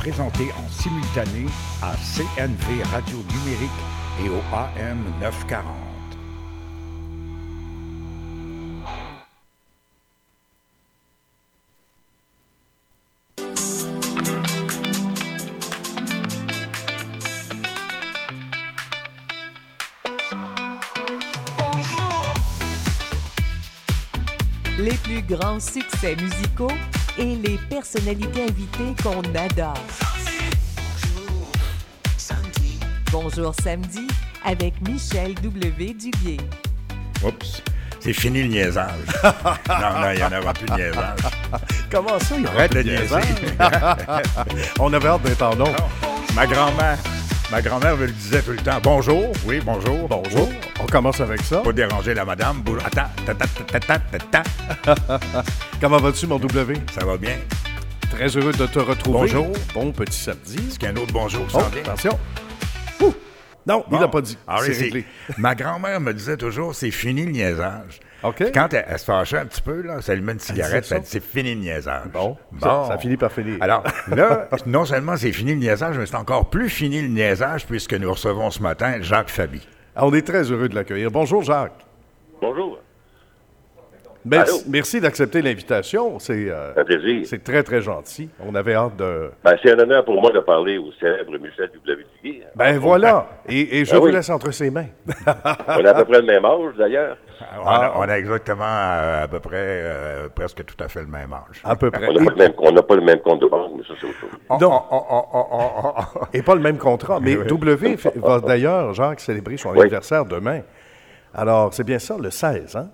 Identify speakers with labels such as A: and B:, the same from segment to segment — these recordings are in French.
A: présenté en simultané à CNV Radio Numérique et au AM 940.
B: Les plus grands succès musicaux et les personnalités invitées qu'on adore. Bonjour samedi avec Michel W. Dubier.
A: Oups, c'est fini le niaisage. Non, il n'y en aura plus de niaisage.
C: Comment ça, il y aura
A: Arrête
C: plus
A: de
C: de
A: niaiser.
C: niaisage? On avait hâte d'être en nom.
A: Ma grand-mère me le disait tout le temps. Bonjour, oui, bonjour.
C: Bonjour. On commence avec ça.
A: Pas déranger la madame. Attends,
C: Comment vas-tu, mon W?
A: ça va bien.
C: Très heureux de te retrouver.
A: Bonjour.
C: Bon petit samedi.
A: Est-ce qu'il y a un autre bonjour qui
C: Oh,
A: s'en vient?
C: attention. Ouh. Non, il
A: Bon.
C: l'a pas dit.
A: Ah oui,
C: C'est
A: c'est-
C: réglé.
A: Ma grand-mère me disait toujours, c'est fini le niaisage.
C: OK.
A: Puis quand elle se fâchait un petit peu, là, ça allumait une cigarette,
C: ça?
A: elle dit, c'est fini le niaisage.
C: Bon, ça finit par finir.
A: Alors là, non seulement c'est fini le niaisage, mais c'est encore plus fini le niaisage puisque nous recevons ce matin Jacques Fabi.
C: On est très heureux de l'accueillir. Bonjour, Jacques.
D: Bonjour.
C: Merci,
D: Allô?
C: merci d'accepter l'invitation. C'est
D: Un plaisir.
C: c'est très, très gentil. On avait hâte de...
D: Ben, c'est un honneur pour moi de parler au célèbre Michel W. Duguay.
C: Ben voilà. Et je
D: Ah
C: vous
D: oui.
C: laisse entre ses mains.
D: On a à peu près le même âge, d'ailleurs.
A: On a exactement à peu près presque tout à fait le même âge.
C: À peu près.
D: On n'a pas le même compte de banque, mais ça, c'est autre chose.
C: Non.
A: Oh.
C: Et pas le même contrat. Mais W va d'ailleurs, Jacques, célébrer son anniversaire demain. Alors, c'est bien ça, le 16, hein?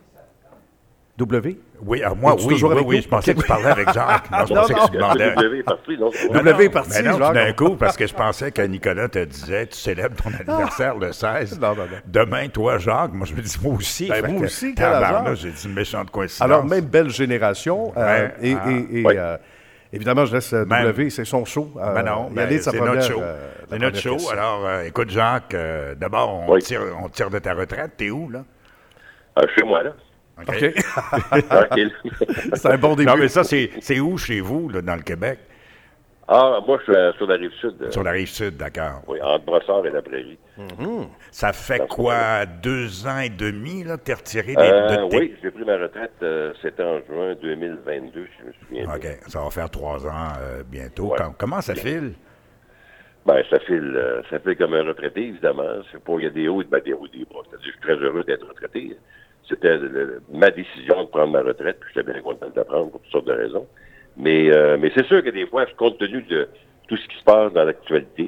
C: W?
A: Oui, alors moi,
C: Es-tu
A: oui,
C: toujours avec nous?
A: je pensais que tu parlais avec Jacques. Non, je
C: Non,
A: pensais
C: non.
A: que tu demandais.
D: W est parti, non?
C: W est parti,
A: Mais non, tout
C: Jacques.
A: d'un coup, parce que je pensais que Nicolas te disait, tu célèbres ton anniversaire le 16.
C: Non.
A: Demain, toi, Jacques, moi, je me dis, moi aussi.
C: Ben,
A: Fait
C: moi
A: que,
C: aussi, quel
A: tabarnak,
C: hasard.
A: j'ai dit une méchante coïncidence.
C: Alors, même belle génération.
A: Ouais,
D: ouais.
C: Évidemment, je laisse
A: Même.
C: W, c'est son show.
A: Ben non,
C: y aller de sa
A: c'est
C: première,
A: notre show.
C: la
A: C'est notre
C: première
A: show.
C: question.
A: Alors, écoute, Jacques, d'abord, on
D: Oui.
A: tire de ta retraite. T'es où, là?
D: Chez moi, là.
C: OK.
D: Tranquille.
C: C'est un bon début.
A: Non, mais ça, c'est où chez vous, là, dans le Québec?
D: Moi, je suis sur la Rive-Sud.
A: Sur la Rive-Sud, d'accord.
D: Oui, entre Brossard et la Prairie.
A: Ça fait quoi, 2 ans et demi, là, t'es retiré de tes...
D: Oui, j'ai pris ma retraite, c'était en juin 2022, si je me souviens bien.
A: OK, ça va faire 3 ans bientôt.
D: Ouais.
A: Comment ça file?
D: Ben, ça file comme un retraité, évidemment. Il y a des hauts et des hauts et des bas. C'est-à-dire, je suis très heureux d'être retraité. C'était ma décision de prendre ma retraite, puis j'étais bien content de la prendre pour toutes sortes de raisons. Mais c'est sûr que des fois, compte tenu de tout ce qui se passe dans l'actualité,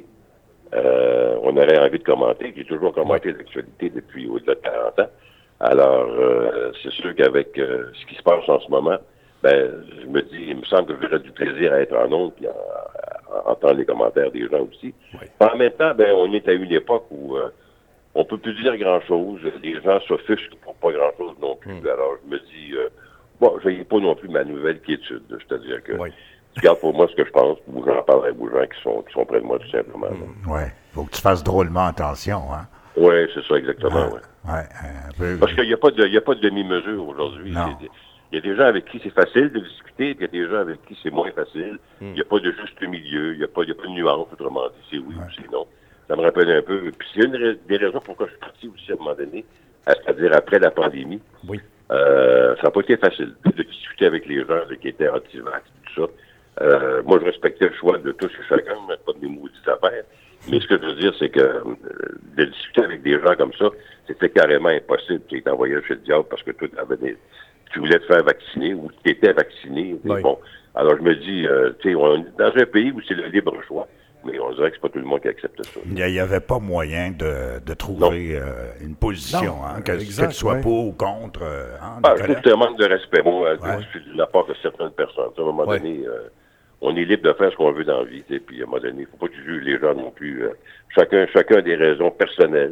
D: on aurait envie de commenter. J'ai toujours commenté l'actualité depuis au-delà de 40 ans. Alors, c'est sûr qu'avec ce qui se passe en ce moment, ben, je me dis, il me semble que j'aurais du plaisir à être en ondes puis à entendre les commentaires des gens aussi.
C: Oui.
D: En même temps, ben, on est à une époque où on peut plus dire grand-chose. Les gens s'offusquent pour pas grand-chose non plus. Alors, je me dis, je n'ai pas non plus ma nouvelle quiétude. C'est-à-dire que je garde pour moi ce que je pense, ou j'en parle avec aux gens qui sont près de moi, tout simplement.
A: Ouais, faut que tu fasses drôlement attention, hein?
D: Oui, c'est ça, exactement. Ouais.
A: Ouais, un peu...
D: Parce qu'il n'y a pas de demi-mesure aujourd'hui.
A: Non.
D: Il y a des gens avec qui c'est facile de discuter, puis il y a des gens avec qui c'est moins facile. Il n'y a pas de juste milieu, il n'y a pas de nuance, autrement dit, c'est oui ou c'est non. Ça me rappelle un peu. Puis c'est une des raisons pourquoi je suis parti aussi à un moment donné, c'est-à-dire après la pandémie.
C: Oui.
D: Ça n'a pas été facile de discuter avec les gens qui étaient anti-vax, tout ça. Moi, je respectais le choix de tous et chacun, mais pas de mes maudites affaires. Mais ce que je veux dire, c'est que de discuter avec des gens comme ça, c'était carrément impossible. Tu es envoyé chez le diable parce que tu voulais te faire vacciner ou tu étais vacciné.
C: Oui.
D: Bon, alors je me dis, on est dans un pays où c'est le libre choix. Mais on dirait que c'est pas tout le monde qui accepte ça.
A: Il n'y avait pas moyen de trouver une position,
C: Non,
A: hein, que
C: exact,
A: tu sois
C: ouais.
A: pour ou contre.
D: Je trouve que c'est un manque de respect, moi, de la part de certaines personnes. À un moment
C: Ouais.
D: donné, on est libre de faire ce qu'on veut dans la vie. Puis à un moment donné, il ne faut pas que tu juges les gens non plus. Chacun a des raisons personnelles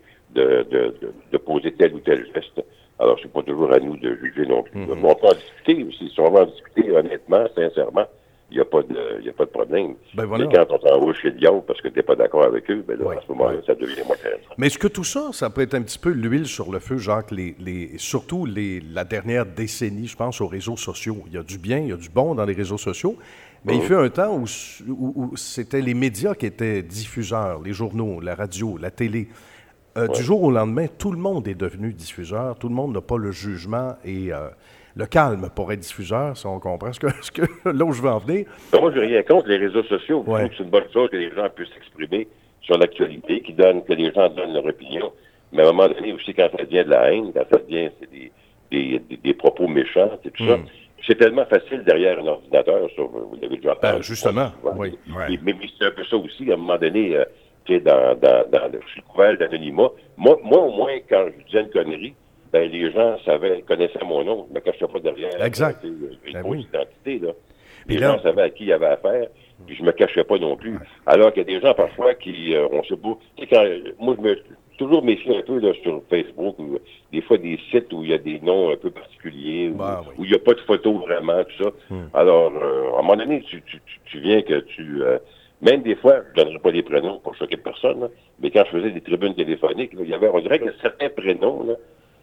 D: de poser tel ou tel geste. Alors, c'est pas toujours à nous de juger non plus. On peut en discuter aussi. Si on va en discuter honnêtement, sincèrement, il n'y a pas de problème.
C: Ben voilà.
D: Mais quand on t'envoie chez le diable parce que tu n'es pas d'accord avec eux, ben là, à ce moment-là, ça devient moins intéressant.
C: Mais est-ce que tout ça, ça peut être un petit peu l'huile sur le feu, Jacques, surtout la dernière décennie, je pense, aux réseaux sociaux. Il y a du bien, il y a du bon dans les réseaux sociaux, Mais il fut un temps où c'était les médias qui étaient diffuseurs, les journaux, la radio, la télé. Du jour au lendemain, tout le monde est devenu diffuseur. Tout le monde n'a pas le jugement et le calme pour être diffuseur, si on comprend là où je veux en venir.
D: Moi, je n'ai rien contre les réseaux sociaux. Je trouve que c'est une bonne chose que les gens puissent s'exprimer sur l'actualité, que les gens donnent leur opinion. Mais à un moment donné aussi, quand ça devient de la haine, quand ça devient des propos méchants et tout ça, c'est tellement facile derrière un ordinateur, ça, vous l'avez déjà entendu.
C: Justement, oui.
D: Mais c'est un peu ça aussi, à un moment donné, sous le couvert d'anonymat. Moi, au moins, quand je disais une connerie, les gens connaissaient mon nom. Je ne me cachais pas derrière une fausse identité. Là. Les gens savaient à qui il y avait affaire, puis je ne me cachais pas non plus. Alors qu'il y a des gens parfois qui, on sait pas, tu sais, moi, je me toujours méfie un peu là, sur Facebook, ou des fois des sites où il y a des noms un peu particuliers, où il n'y a pas de photos vraiment, tout ça. Alors, à un moment donné, tu viens que même des fois, je ne donnerai pas les prénoms pour choquer personne, là, mais quand je faisais des tribunes téléphoniques, là, on dirait qu'il y a certains prénoms, là,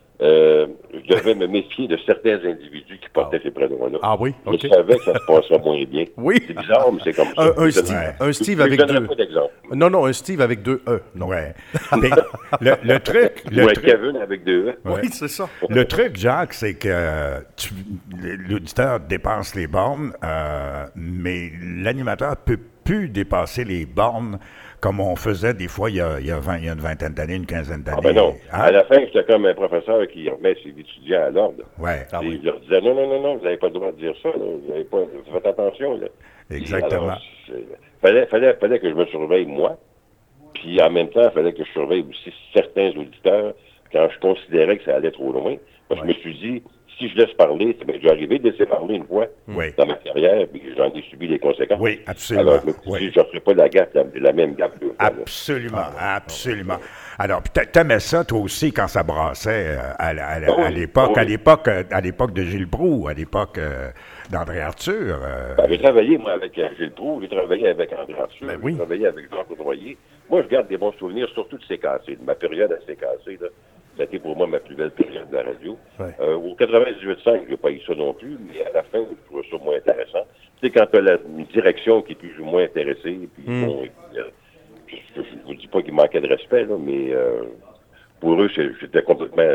D: je devais me méfier de certains individus qui portaient ces prénoms-là.
C: Ah oui? OK.
D: Je savais que ça se passerait moins bien.
C: Oui.
D: C'est bizarre, mais c'est comme ça.
C: Un Steve avec deux... Je
D: donnerai pas d'exemple.
C: Non, un Steve avec deux E. Non.
A: Ouais. Mais le truc...
D: Ou un Kevin avec deux E.
C: Oui, c'est ça.
A: Le truc, Jacques, c'est que l'auditeur dépasse les bornes, mais l'animateur peut plus dépasser les bornes comme on faisait des fois il y a une vingtaine d'années, une quinzaine d'années.
D: Ah ben non. À la fin, j'étais comme un professeur qui remet ses étudiants à l'ordre.
A: Ouais.
D: Il leur disait, non, vous n'avez pas le droit de dire ça. Là. Vous n'avez pas... Faites attention. Là.
A: Exactement.
D: Alors, fallait que je me surveille moi. Puis en même temps, il fallait que je surveille aussi certains auditeurs quand je considérais que ça allait trop loin. Parce que je me suis dit, si je laisse parler, ça m'est déjà arrivé de laisser parler une fois dans ma carrière, puis j'en ai subi les conséquences.
A: Oui, absolument.
D: Alors, je me suis dit, je ne ferai pas la même gaffe deux fois.
A: Absolument. Alors, t'aimais ça, toi aussi, quand ça brassait à l'époque de Gilles Proulx, à l'époque d'André Arthur.
D: J'ai travaillé, moi, avec Gilles Proulx, j'ai travaillé avec André Arthur, j'ai travaillé avec Jean Coudroyer. Moi, je garde des bons souvenirs, surtout de CKC, de ma période à CKC, là. Ça a été pour moi ma plus belle période de la radio. Au 98.5, je n'ai pas eu ça non plus, mais à la fin, je trouvais ça moins intéressant. Tu sais, quand tu as une direction qui est plus ou moins intéressée, puis bon, je ne vous dis pas qu'il manquait de respect, là, mais pour eux, c'était complètement,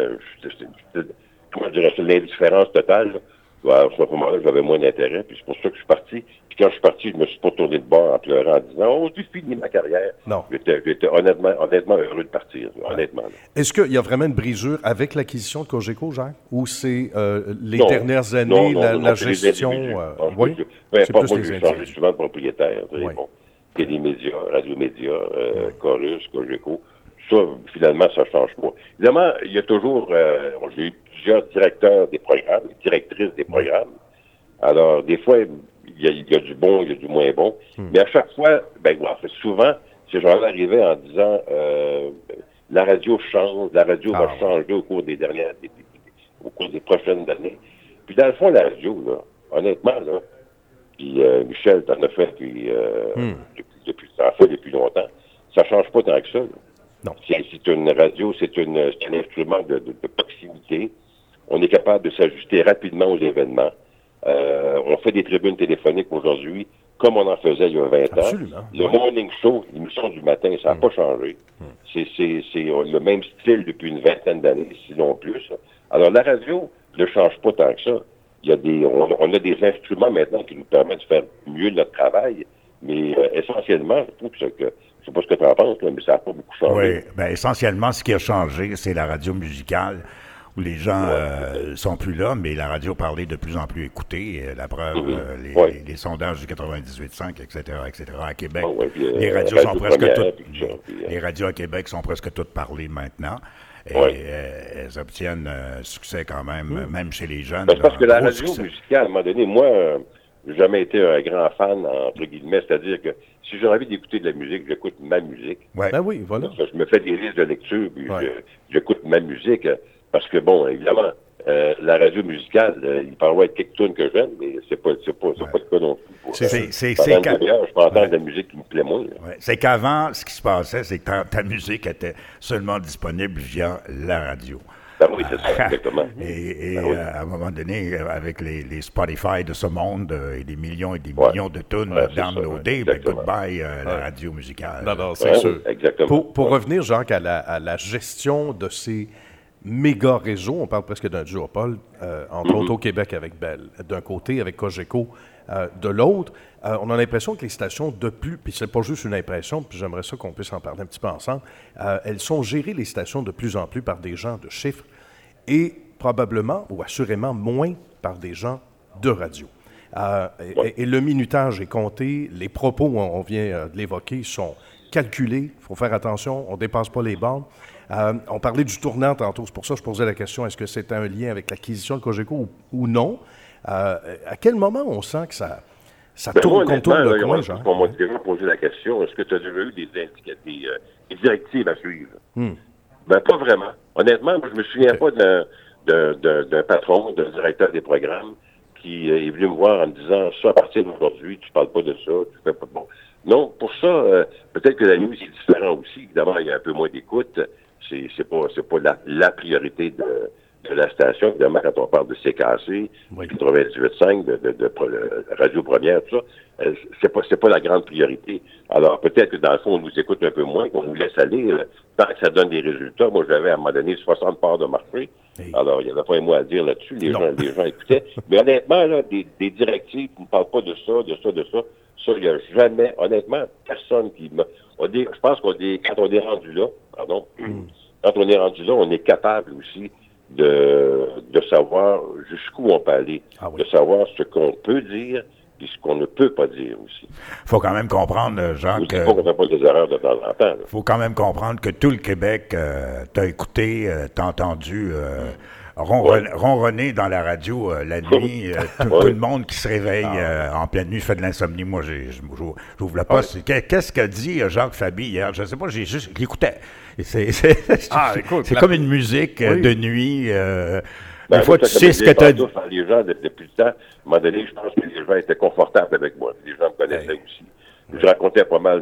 D: comment dirais je, l'indifférence totale. Là. À ce moment-là, j'avais moins d'intérêt, puis c'est pour ça que je suis parti. Puis quand je suis parti, je me suis pas tourné de bord en pleurant en disant « Oh, j'ai fini ma carrière ».
C: Non.
D: J'étais honnêtement heureux de partir, honnêtement. Là.
C: Est-ce qu'il y a vraiment une brisure avec l'acquisition de Cogeco, Jacques? Ou c'est les dernières années, la gestion?
D: Oui, c'est pas moi, j'ai changé souvent de propriétaire. Bon, il y a des médias, Radio-Média, Chorus, Cogeco. Ça, finalement, ça ne change pas. Évidemment, il y a toujours... j'ai eu plusieurs directeurs des programmes, directrices des programmes. Alors, des fois, il y a du bon, il y a du moins bon. Mais à chaque fois, en fait, souvent, ces gens-là arrivaient en disant la radio change, la radio va changer au cours des prochaines années. Puis dans le fond, la radio, là, honnêtement, là, puis Michel, t'en as fait depuis longtemps, ça change pas tant que ça. Là.
C: Non.
D: C'est une radio, c'est un instrument de proximité. On est capable de s'ajuster rapidement aux événements. On fait des tribunes téléphoniques aujourd'hui, comme on en faisait il y a 20 ans.
C: Absolument.
D: Le morning show, l'émission du matin, ça n'a pas changé. C'est le même style depuis une vingtaine d'années, sinon plus. Alors, la radio ne change pas tant que ça. On a des instruments maintenant qui nous permettent de faire mieux notre travail, mais essentiellement, je trouve que je sais pas ce que tu en penses, là, mais ça n'a pas beaucoup changé.
A: Oui, essentiellement, ce qui a changé, c'est la radio musicale, où les gens sont plus là, mais la radio parlait de plus en plus écoutée. La preuve, les sondages du 98.5, etc., à Québec. Les radios sont presque toutes... Les radios à Québec sont presque toutes parlées maintenant. Et elles obtiennent un succès quand même, même chez les jeunes.
D: Parce que la radio musicale, à un moment donné, moi... j'ai jamais été un grand fan, entre guillemets, c'est-à-dire que si j'ai envie d'écouter de la musique, j'écoute ma musique.
C: Ouais. Ben oui, voilà.
D: Je me fais des listes de lecture, puis j'écoute ma musique, parce que, bon, évidemment, la radio musicale, il peut y avoir quelques tunes que j'aime, mais c'est pas le cas non plus. Je peux entendre de la musique qui me plaît moins.
A: C'est qu'avant, ce qui se passait, c'est que ta musique était seulement disponible via la radio.
D: Ben oui, c'est ça, exactement.
A: Et à un moment donné, avec les Spotify de ce monde et des millions de tunes downloadées, goodbye la radio musicale.
C: Non, c'est sûr.
D: Exactement.
C: Pour revenir, Jacques, à la gestion de ces méga réseaux, on parle presque d'un duopole, entre autres au Québec avec Bell, d'un côté, avec Cogeco de l'autre. On a l'impression que les stations puis c'est pas juste une impression, puis j'aimerais ça qu'on puisse en parler un petit peu ensemble, elles sont gérées, les stations, de plus en plus par des gens de chiffres et probablement, ou assurément, moins par des gens de radio. Et le minutage est compté, les propos, on vient de l'évoquer, sont calculés, il faut faire attention, on ne dépasse pas les bornes. On parlait du tournant tantôt, c'est pour ça que je posais la question, est-ce que c'était un lien avec l'acquisition de Cogeco ou non? À quel moment on sent que ça tourne le coin, Jean?
D: On m'a déjà posé la question, est-ce que tu as déjà eu des directives à suivre? Ben, pas vraiment. Honnêtement, moi, je me souviens pas d'un patron, d'un directeur des programmes qui est venu me voir en me disant, ça, à partir d'aujourd'hui, tu parles pas de ça, tu fais pas bon. Non, pour ça, peut-être que la nuit, c'est différent aussi. Évidemment, il y a un peu moins d'écoute. C'est pas la priorité de la station. Évidemment, quand on parle de CKC, 98.5, de Radio Première, tout ça, c'est pas la grande priorité. Alors, peut-être que dans le fond, on nous écoute un peu moins, qu'on nous laisse aller, tant que ça donne des résultats. Moi, j'avais à un moment donné 60 parts de marché. Alors, il n'y avait pas un mot à dire là-dessus. Les gens écoutaient. Mais honnêtement, là, des directives qui ne parlent pas de ça. Ça, il n'y a jamais, honnêtement, personne qui m'a... Je pense quand on est rendu là, on est capable aussi de savoir jusqu'où on peut aller, de savoir ce qu'on peut dire et ce qu'on ne peut pas dire aussi.
A: Faut quand même comprendre, Jacques...
D: Il faut qu'on ne fait pas des erreurs de temps en temps.
A: Faut quand même comprendre que tout le Québec t'a écouté, t'a entendu... ronronner dans la radio la nuit, tout le monde qui se réveille en pleine nuit fait de l'insomnie. Moi, j'ouvre la poste. Qu'est-ce qu'a dit Jacques Fabi hier? Je ne sais pas, je l'écoutais. C'est comme une musique de nuit. Des fois, tu sais ce que tu as dit.
D: Les gens, depuis le temps, à un moment donné, je pense que les gens étaient confortables avec moi. Les gens me connaissaient aussi. Je racontais pas mal,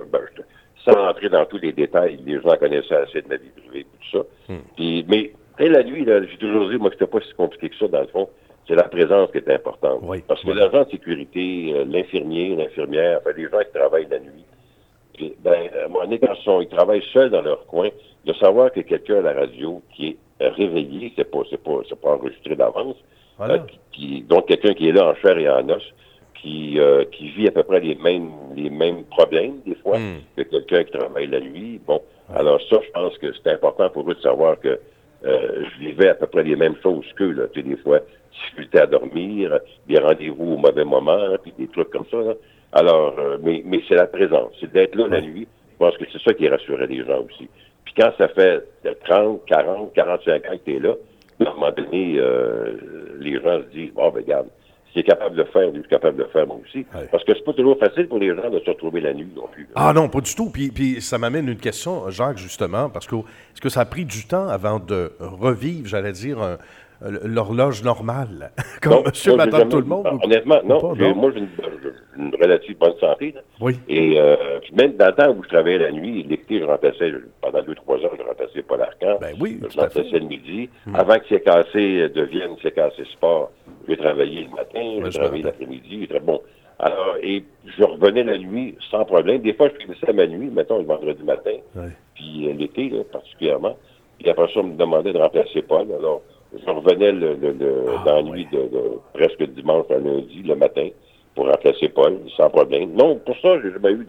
D: sans entrer dans tous les détails, les gens connaissaient assez de ma vie privée et tout ça. Mais la nuit, là, j'ai toujours dit, moi, c'était pas si compliqué que ça, dans le fond. C'est la présence qui est importante. Parce que l'agent de sécurité, l'infirmier, l'infirmière, les gens qui travaillent la nuit, puis, à un moment donné, quand ils travaillent seuls dans leur coin, de savoir que quelqu'un à la radio qui est réveillé, c'est pas enregistré d'avance, donc quelqu'un qui est là en chair et en os, qui vit à peu près les mêmes problèmes, des fois, que quelqu'un qui travaille la nuit. Bon, alors ça, je pense que c'est important pour eux de savoir que je vivais à peu près les mêmes choses qu'eux, là. Tu sais, des fois, difficulté à dormir, des rendez-vous au mauvais moment, puis des trucs comme ça, là. Alors, mais c'est la présence. C'est d'être là la nuit. Je pense que c'est ça qui rassurait les gens aussi. Puis quand ça fait 30, 40, 45 ans que tu es là, à un moment donné, les gens se disent, regarde, si est capable de le faire, lui, je suis capable de le faire moi aussi. Parce que c'est pas toujours facile pour les gens de se retrouver la nuit non plus.
C: Ah non, pas du tout. Puis ça m'amène une question, Jacques, justement, parce que est-ce que ça a pris du temps avant de revivre, j'allais dire, l'horloge normale, comme monsieur, madame, tout le monde?
D: Honnêtement, non. Moi, j'ai une relative bonne santé. Là.
C: Oui.
D: Et même dans le temps où je travaillais la nuit, l'été, je remplaçais, pendant 2-3 heures, je remplaçais Paul Arcand.
C: Ben oui,
D: je remplaçais le midi. Avant que CKC devienne CKC Sport, j'ai travaillé le matin, j'ai travaillé l'après-midi. Bon. Alors, et je revenais la nuit sans problème. Des fois, je finissais ma nuit, mettons, le vendredi matin, puis l'été, là, particulièrement. Puis après ça, on me demandait de remplacer Paul. Alors, je revenais dans la nuit de presque dimanche à lundi, le matin, pour remplacer Paul, sans problème. Non, pour ça, j'ai jamais eu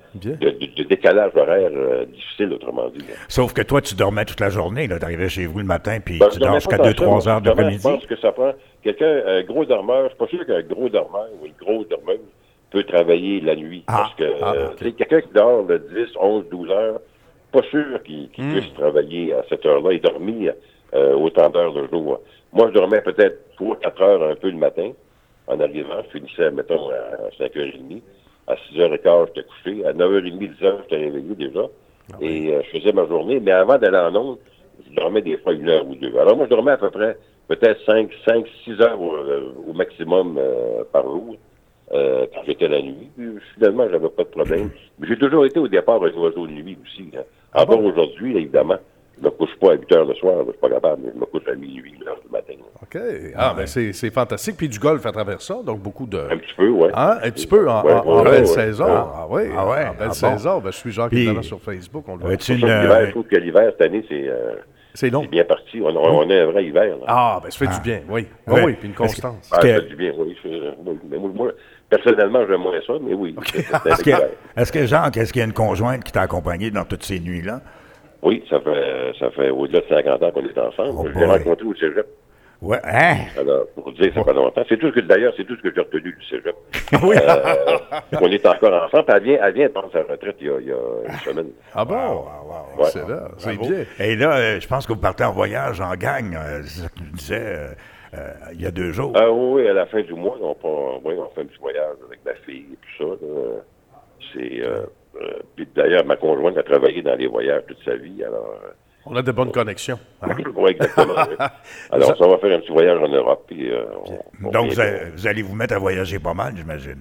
D: de décalage horaire difficile, autrement dit. Là.
A: Sauf que toi, tu dormais toute la journée, là. T'arrivais chez vous le matin, puis tu dors jusqu'à 2-3 heures d'après-midi.
D: Je pense que ça prend un gros dormeur. Je suis pas sûr qu'un gros dormeur ou une grosse dormeuse peut travailler la nuit. Parce que quelqu'un qui dort de 10, 11, 12 heures, pas sûr qu'il puisse travailler à cette heure-là et dormir autant d'heures de jour. Moi, je dormais peut-être 3-4 heures un peu le matin en arrivant. Je finissais, mettons, à 5h30. À 6h15, j'étais couché. À 9h30, 10h, j'étais réveillé déjà. Et je faisais ma journée. Mais avant d'aller en onde, je dormais des fois 1 heure ou 2. Alors moi, je dormais à peu près peut-être 5-6 heures au maximum par jour quand j'étais la nuit. Finalement, j'avais pas de problème. Mais j'ai toujours été au départ un oiseau de nuit aussi. Hein. Encore aujourd'hui, là, évidemment. Je me couche pas à 8 heures le soir, je suis pas capable, mais je me couche à minuit, 1 heure du matin.
C: OK. Ben c'est fantastique. Puis du golf à travers ça, donc beaucoup de...
D: Un petit peu, oui.
C: Hein? Un petit peu, en belle saison. En belle saison. Ben, je suis Jacques Étonnant sur Facebook, on le voit.
D: Je trouve que l'hiver, cette année, c'est long. C'est bien parti. On a un vrai hiver. Là.
C: Ben ça fait du bien, oui. Oui, puis une constance.
D: Ça fait du bien, oui. Mais moi, personnellement, j'aime moins ça, mais oui.
A: Okay. Est-ce que Jacques, est-ce qu'il y a une conjointe qui t'a accompagné dans toutes ces nuits-là?
D: Oui, ça fait au-delà de 50 ans qu'on est ensemble. Je l'ai rencontré au cégep.
A: Ouais, hein?
D: Alors, pour dire, ça fait pas longtemps. C'est tout ce que j'ai retenu du cégep. Oui. On est encore ensemble. Elle vient prendre sa retraite il y a une semaine.
C: Ah bon?
D: Ouais.
C: C'est là, c'est bien.
A: Et là, je pense que vous partez en voyage en gang. C'est ça que tu disais il y a 2 jours.
D: Oui, à la fin du mois, on fait un petit voyage avec ma fille et tout ça. Puis d'ailleurs, ma conjointe a travaillé dans les voyages toute sa vie, alors...
C: on a de bonnes connexions. Hein?
D: Oui, exactement. Oui. Alors, ça va faire un petit voyage en Europe. Puis,
A: donc, vous allez vous mettre à voyager pas mal, j'imagine?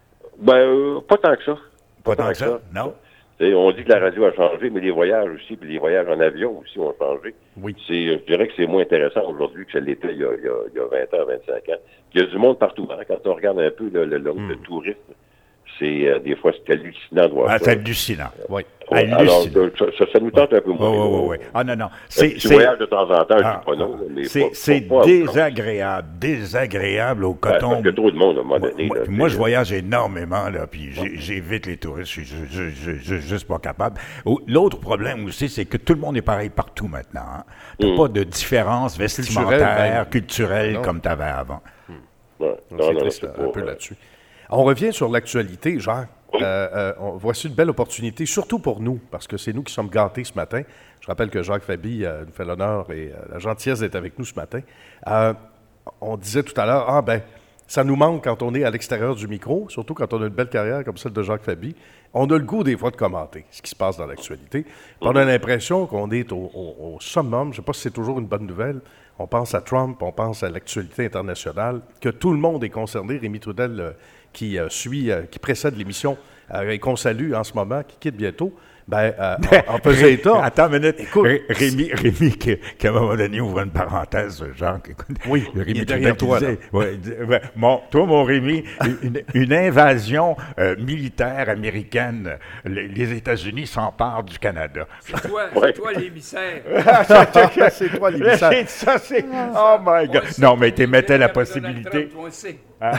D: Pas tant que ça.
A: Pas tant que ça? Non?
D: On dit que la radio a changé, mais les voyages aussi, puis les voyages en avion aussi ont changé.
C: Oui.
D: Je dirais que c'est moins intéressant aujourd'hui que ça l'était il y a 20 ans, 25 ans. Il y a du monde partout. Hein? Quand on regarde un peu le nombre de touristes, des fois, c'est hallucinant de voir ça.
A: C'est hallucinant.
C: Oui.
D: Alors, ça nous tente un peu moins.
A: Oui. Ah non.
D: C'est voyage de temps en temps, je dis pas non.
A: C'est désagréable au coton.
D: Parce que trop de monde, à un moment donné.
A: Moi, je voyage énormément, là, puis j'évite les touristes. Je suis juste pas capable. L'autre problème aussi, c'est que tout le monde est pareil partout maintenant. Hein. T'as pas de différence vestimentaire, culturelle, comme tu avais avant.
C: C'est triste un peu là-dessus. On revient sur l'actualité, Jacques. Voici une belle opportunité, surtout pour nous, parce que c'est nous qui sommes gâtés ce matin. Je rappelle que Jacques Faby nous fait l'honneur et la gentillesse d'être avec nous ce matin. On disait tout à l'heure, ça nous manque quand on est à l'extérieur du micro, surtout quand on a une belle carrière comme celle de Jacques Faby. On a le goût des fois de commenter ce qui se passe dans l'actualité. On a l'impression qu'on est au summum. Je ne sais pas si c'est toujours une bonne nouvelle. On pense à Trump, on pense à l'actualité internationale, que tout le monde est concerné. Rémi Trudel, qui précède l'émission et qu'on salue en ce moment, qui quitte bientôt, en faisant état.
A: Attends une minute. Écoute, Rémi qui à un moment donné ouvre une parenthèse, Jacques.
C: Oui, Rémi est derrière toi.
A: Toi, mon Rémi, une invasion militaire américaine, les États-Unis s'emparent du Canada.
E: C'est toi l'émissaire.
C: C'est toi l'émissaire.
A: Oh my God. Non, mais tu mettais la possibilité.
E: On sait.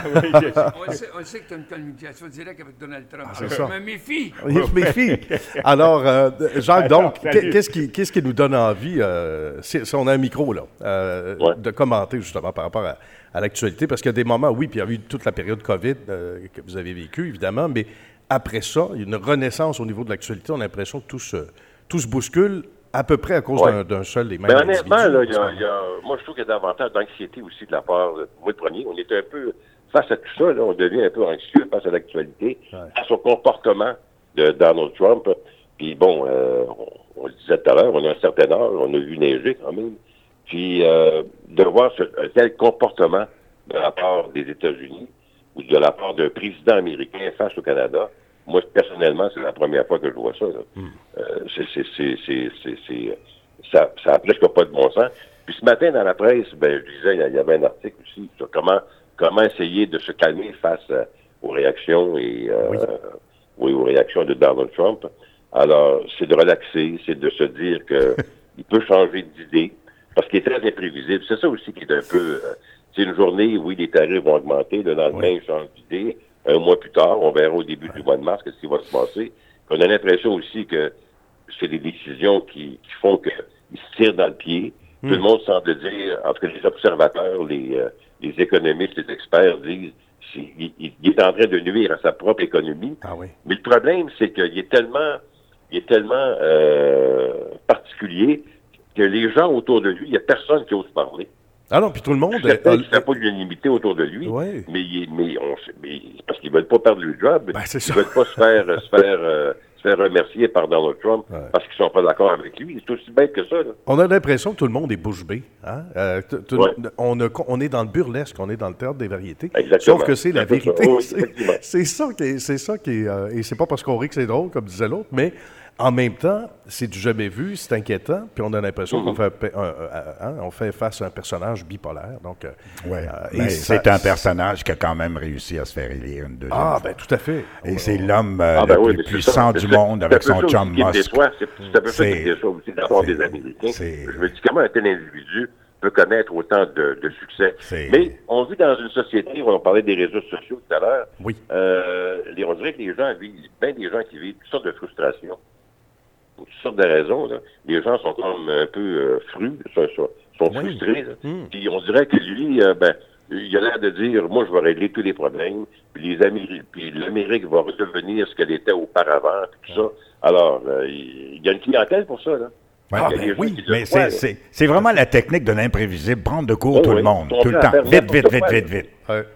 E: On sait que tu as une communication directe avec Donald Trump.
C: C'est ça.
E: Je me méfie.
C: Il se méfie. Alors, Jacques, donc, qu'est-ce qui nous donne envie, si on a un micro, là, de commenter justement par rapport à l'actualité? Parce qu'il y a des moments, oui, puis il y a eu toute la période COVID que vous avez vécue, évidemment, mais après ça, il y a une renaissance au niveau de l'actualité. On a l'impression que tout se bouscule à peu près à cause d'un seul et même individu.
D: Honnêtement, là, moi, je trouve qu'il y a davantage d'anxiété aussi de la part de moi, le premier. On était un peu, face à tout ça, là, on devient un peu anxieux face à l'actualité, face au comportement de Donald Trump. Puis bon, on le disait tout à l'heure, on a un certain âge, on a vu neiger quand même. Puis de voir un tel comportement de la part des États-Unis ou de la part d'un président américain face au Canada, moi, personnellement, c'est la première fois que je vois ça. Ça n'a presque pas de bon sens. Puis ce matin, dans la presse, je disais, il y avait un article aussi sur comment essayer de se calmer face aux réactions aux réactions de Donald Trump. Alors, c'est de relaxer, c'est de se dire qu'il peut changer d'idée, parce qu'il est très imprévisible. C'est ça aussi qui est un peu... c'est une journée, oui, les tarifs vont augmenter, le lendemain, il change d'idée. Un mois plus tard, on verra au début du mois de mars ce qui va se passer. On a l'impression aussi que c'est des décisions qui font qu'ils se tirent dans le pied. Tout le monde semble dire, en tout cas les observateurs, les économistes, les experts disent il est en train de nuire à sa propre économie.
C: Ah oui.
D: Mais le problème, c'est qu'il est tellement particulier que les gens autour de lui, il n'y a personne qui ose parler.
C: Ah non, puis tout le monde...
D: Il n'y a pas d'unanimité autour de lui, mais parce qu'ils ne veulent pas perdre le job. Ils ne veulent pas se faire remercier par Donald Trump parce qu'ils ne sont pas d'accord avec lui. C'est aussi bête que ça. Là.
C: On a l'impression que tout le monde est bouche bée. Hein? On est dans le burlesque, on est dans le théâtre des variétés.
D: Exactement.
C: Sauf que c'est la vérité.
D: Oui,
C: c'est ça qui est... et c'est pas parce qu'on rit que c'est drôle, comme disait l'autre, mais En même temps, c'est du jamais vu, c'est inquiétant, puis on a l'impression qu'on on fait face à un personnage bipolaire. Donc,
A: c'est un personnage qui a quand même réussi à se faire élire une deuxième fois.
C: Ben tout à fait.
A: Et c'est l'homme le plus puissant du monde avec son chum Musk.
D: C'est un peu ça qui déçoit aussi d'avoir des Américains. Je me dis, comment un tel individu peut connaître autant de succès? Mais on vit dans une société, on parlait des réseaux sociaux tout à l'heure, on dirait que les gens vivent, des gens qui vivent toutes sortes de frustrations. Pour toutes sortes de raisons. Là. Les gens sont comme un peu sont frustrés. Puis on dirait que lui, il a l'air de dire, moi, je vais régler tous les problèmes, puis l'Amérique va redevenir ce qu'elle était auparavant, puis tout ça. Alors, il y a une clientèle pour ça, là.
A: Mais c'est vraiment la technique de l'imprévisible, prendre de court tout le monde, tout le temps. Vite.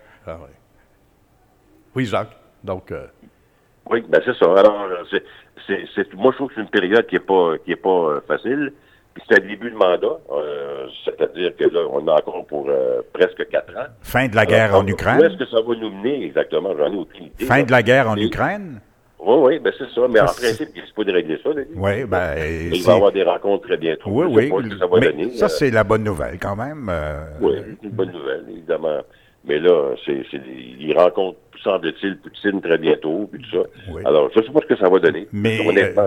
C: Oui, Jacques. Donc...
D: Oui, c'est ça. Alors, moi, je trouve que c'est une période qui est pas facile. Puis c'est un début de mandat, c'est-à-dire que là, on a encore pour presque 4 ans.
A: Fin de la guerre en Ukraine.
D: Où est-ce que ça va nous mener exactement? J'en ai aucune idée.
A: Fin de la guerre en Ukraine?
D: Oui, c'est ça. Mais en principe, il ne faut pas de régler ça.
A: Oui,
D: il va y avoir des rencontres très bientôt.
A: Oui. Ça, c'est la bonne nouvelle quand même.
D: Oui, c'est une bonne nouvelle, évidemment. Mais là, il rencontre, semble-t-il, Poutine très bientôt, puis tout ça. Oui. Alors, je ne sais pas ce que ça va donner.
A: Mais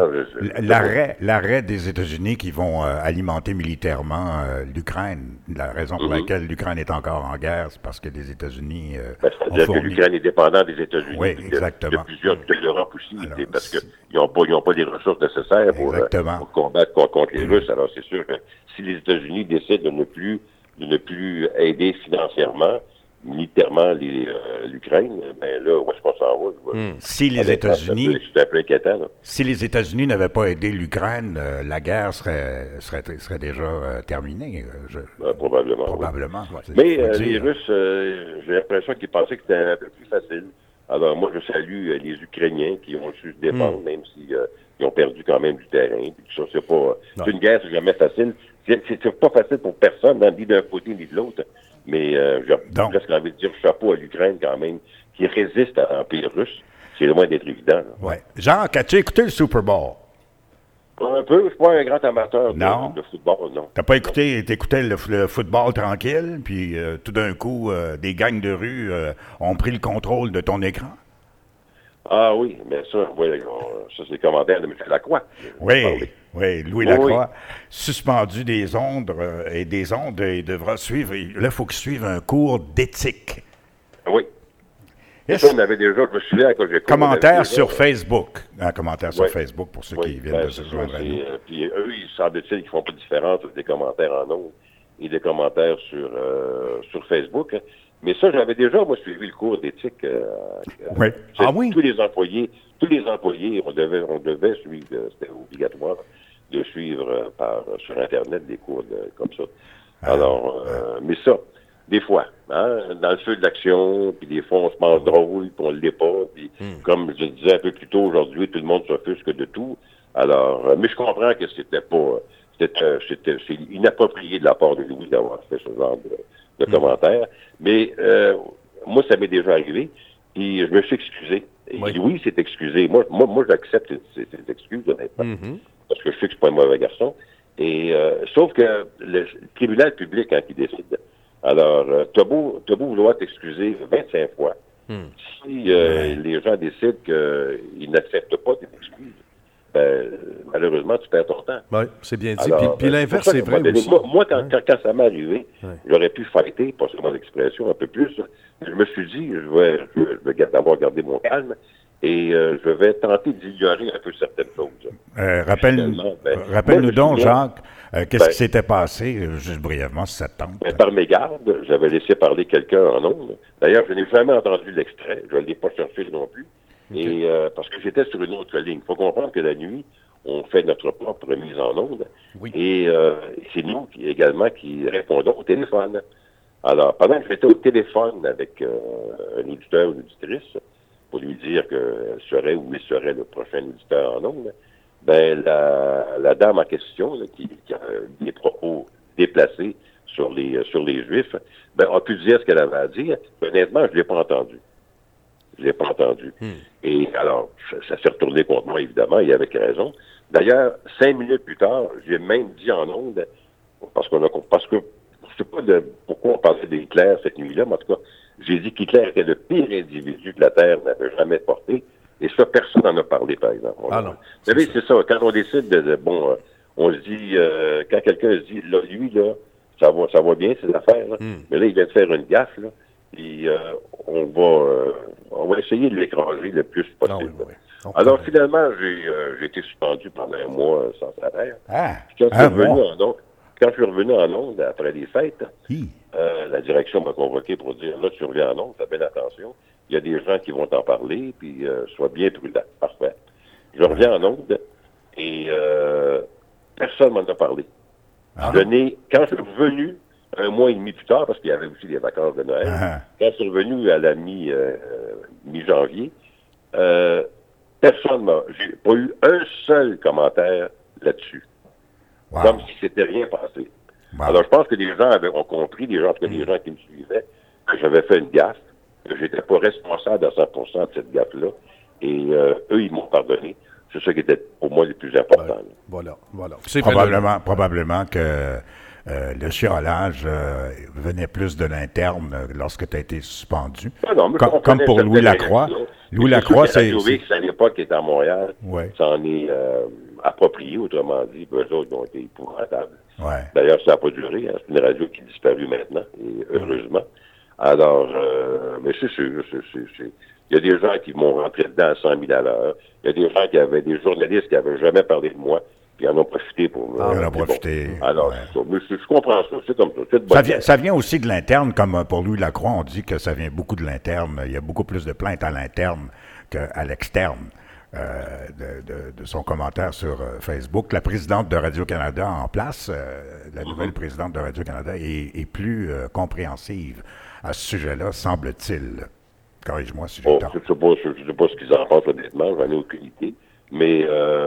A: l'arrêt des États-Unis qui vont alimenter militairement l'Ukraine, la raison pour laquelle l'Ukraine est encore en guerre, c'est parce que les États-Unis
D: c'est-à-dire que l'Ukraine est dépendante des États-Unis.
A: Oui, exactement.
D: De plusieurs de l'Europe aussi, parce qu'ils n'ont pas les ressources nécessaires pour combattre contre les Russes. Alors, c'est sûr que si les États-Unis décident de ne plus aider financièrement, militairement l'Ukraine, ben là, où est-ce qu'on s'en va?
A: Si les États-Unis...
D: C'est un peu inquiétant, là.
A: Si les États-Unis n'avaient pas aidé l'Ukraine, la guerre serait déjà terminée. Probablement.
D: Mais les Russes, j'ai l'impression qu'ils pensaient que c'était un peu plus facile. Alors, moi, je salue les Ukrainiens qui ont su se défendre, même s'ils ont perdu quand même du terrain. Puis tout ça, c'est une guerre, c'est jamais facile. C'est pas facile pour personne, ni d'un côté ni de l'autre. Mais j'ai presque envie de dire chapeau à l'Ukraine quand même, qui résiste à l'Empire russe. C'est loin d'être évident.
A: Oui. Jacques, as-tu écouté le Super Bowl?
D: Un peu. Je ne suis pas un grand amateur de football, non.
A: T'as pas écouté, t'écoutais le football tranquille, puis tout d'un coup, des gangs de rue ont pris le contrôle de ton écran?
D: Ah oui, mais ça, c'est le commentaire de M. Lacroix.
A: Oui, Louis Lacroix, suspendu des ondes, il devra suivre, là, il faut qu'il suive un cours d'éthique.
D: Oui. Et ça, on avait déjà, je me souviens quand j'ai
A: commentaire sur Facebook. Un commentaire sur Facebook pour ceux qui viennent de se joindre à nous.
D: Puis eux, il semble-t-il qu'ils font pas de différence entre des commentaires en ondes et des commentaires sur Facebook. Mais ça, j'avais déjà, moi, suivi le cours d'éthique. Tous les employés, on devait suivre, c'était obligatoire de suivre sur Internet des cours comme ça. Mais ça, des fois, dans le feu de l'action, puis des fois, on se pense drôle, puis on ne l'est pas. Puis, comme je disais un peu plus tôt aujourd'hui, tout le monde s'offusque de tout. Alors, mais je comprends que c'est inapproprié de la part de Louis d'avoir fait ce genre de commentaires. Mais moi, ça m'est déjà arrivé. Puis je me suis excusé. Et Louis s'est excusé. Moi, j'accepte ces excuses, honnêtement. Parce que je sais que je suis pas un mauvais garçon. Et sauf que le tribunal public, qui décide. Alors, t'as beau vouloir t'excuser 25 fois. Si les gens décident qu'ils n'acceptent pas tes excuses, malheureusement, tu perds ton temps.
C: Oui, c'est bien dit. Puis l'inverse, c'est vrai aussi.
D: Moi, quand ça m'est arrivé, j'aurais pu fighter, pas seulement l'expression, un peu plus. Je me suis dit, je vais d'abord garder mon calme et je vais tenter d'ignorer un peu certaines choses.
A: Rappelle-nous donc, Jacques, qu'est-ce qui s'était passé, juste brièvement, si ça te tente?
D: Par mégarde, j'avais laissé parler quelqu'un en ondes. D'ailleurs, je n'ai jamais entendu l'extrait. Je ne l'ai pas cherché non plus. Et parce que j'étais sur une autre ligne. Il faut comprendre que la nuit, on fait notre propre mise en onde. Et c'est nous également qui répondons au téléphone. Alors, pendant que j'étais au téléphone avec un auditeur ou une auditrice, pour lui dire qu'elle serait ou il serait le prochain auditeur en onde, la dame en question, qui a des propos déplacés sur les Juifs, a pu dire ce qu'elle avait à dire. Honnêtement, je ne l'ai pas entendu. Et alors, ça s'est retourné contre moi, évidemment, et avec raison. D'ailleurs, 5 minutes plus tard, j'ai même dit en ondes, parce que je sais pas pourquoi on parlait d'Hitler cette nuit-là, mais en tout cas, j'ai dit qu'Hitler était le pire individu que la Terre n'avait jamais porté, et ça, personne n'en a parlé, par exemple.
C: Ah non.
D: Vous savez, c'est ça, quand on décide on se dit, quand quelqu'un se dit, là, lui, là, ça va bien, ces affaires, là, mais là, il vient de faire une gaffe, là, et on va essayer de l'écraser le plus possible.
C: Oui.
D: Alors, finalement, j'ai été suspendu pendant un mois sans salaire. Quand je suis revenu en ondes après les fêtes, la direction m'a convoqué pour dire, là, tu reviens en ondes, fais bien attention, il y a des gens qui vont t'en parler, puis sois bien prudent. Parfait. Je reviens en ondes, et personne m'en a parlé. Quand je suis revenu, un mois et demi plus tard, parce qu'il y avait aussi les vacances de Noël, quand je suis revenu à la mi-janvier, j'ai pas eu un seul commentaire là-dessus.
A: Wow.
D: Comme si c'était rien passé. Wow. Alors, je pense que les gens ont compris, des gens qui me suivaient, que j'avais fait une gaffe, que j'étais pas responsable à 100% de cette gaffe-là, et eux, ils m'ont pardonné. C'est ça qui était pour moi le plus important.
C: Voilà.
A: Probablement que le chiolage venait plus de l'interne lorsque tu as été suspendu. Comme pour Louis Lacroix. Louis Lacroix, c'est...
D: à l'époque, qui était à Montréal,
A: ça
D: en est approprié, autrement dit. Eux autres, ils ont été épouvantables.
A: Ouais.
D: D'ailleurs, ça n'a pas duré. Hein. C'est une radio qui est disparue maintenant, et heureusement. Alors, mais c'est sûr, il y a des gens qui m'ont rentré dedans à 100 000 à l'heure. Il y a des gens des journalistes qui n'avaient jamais parlé de moi, puis en ont profité pour...
A: en ont profité.
D: Bon. Alors, mais je comprends ça, c'est comme ça.
A: Ça vient aussi de l'interne, comme pour Louis Lacroix, on dit que ça vient beaucoup de l'interne. Il y a beaucoup plus de plaintes à l'interne qu'à l'externe. De son commentaire sur Facebook. La présidente de Radio-Canada en place, la nouvelle présidente de Radio-Canada, est plus compréhensive à ce sujet-là, semble-t-il. Corrige-moi si j'ai tort.
D: Je ne sais pas ce qu'ils en pensent honnêtement, j'en ai aucune idée. Mais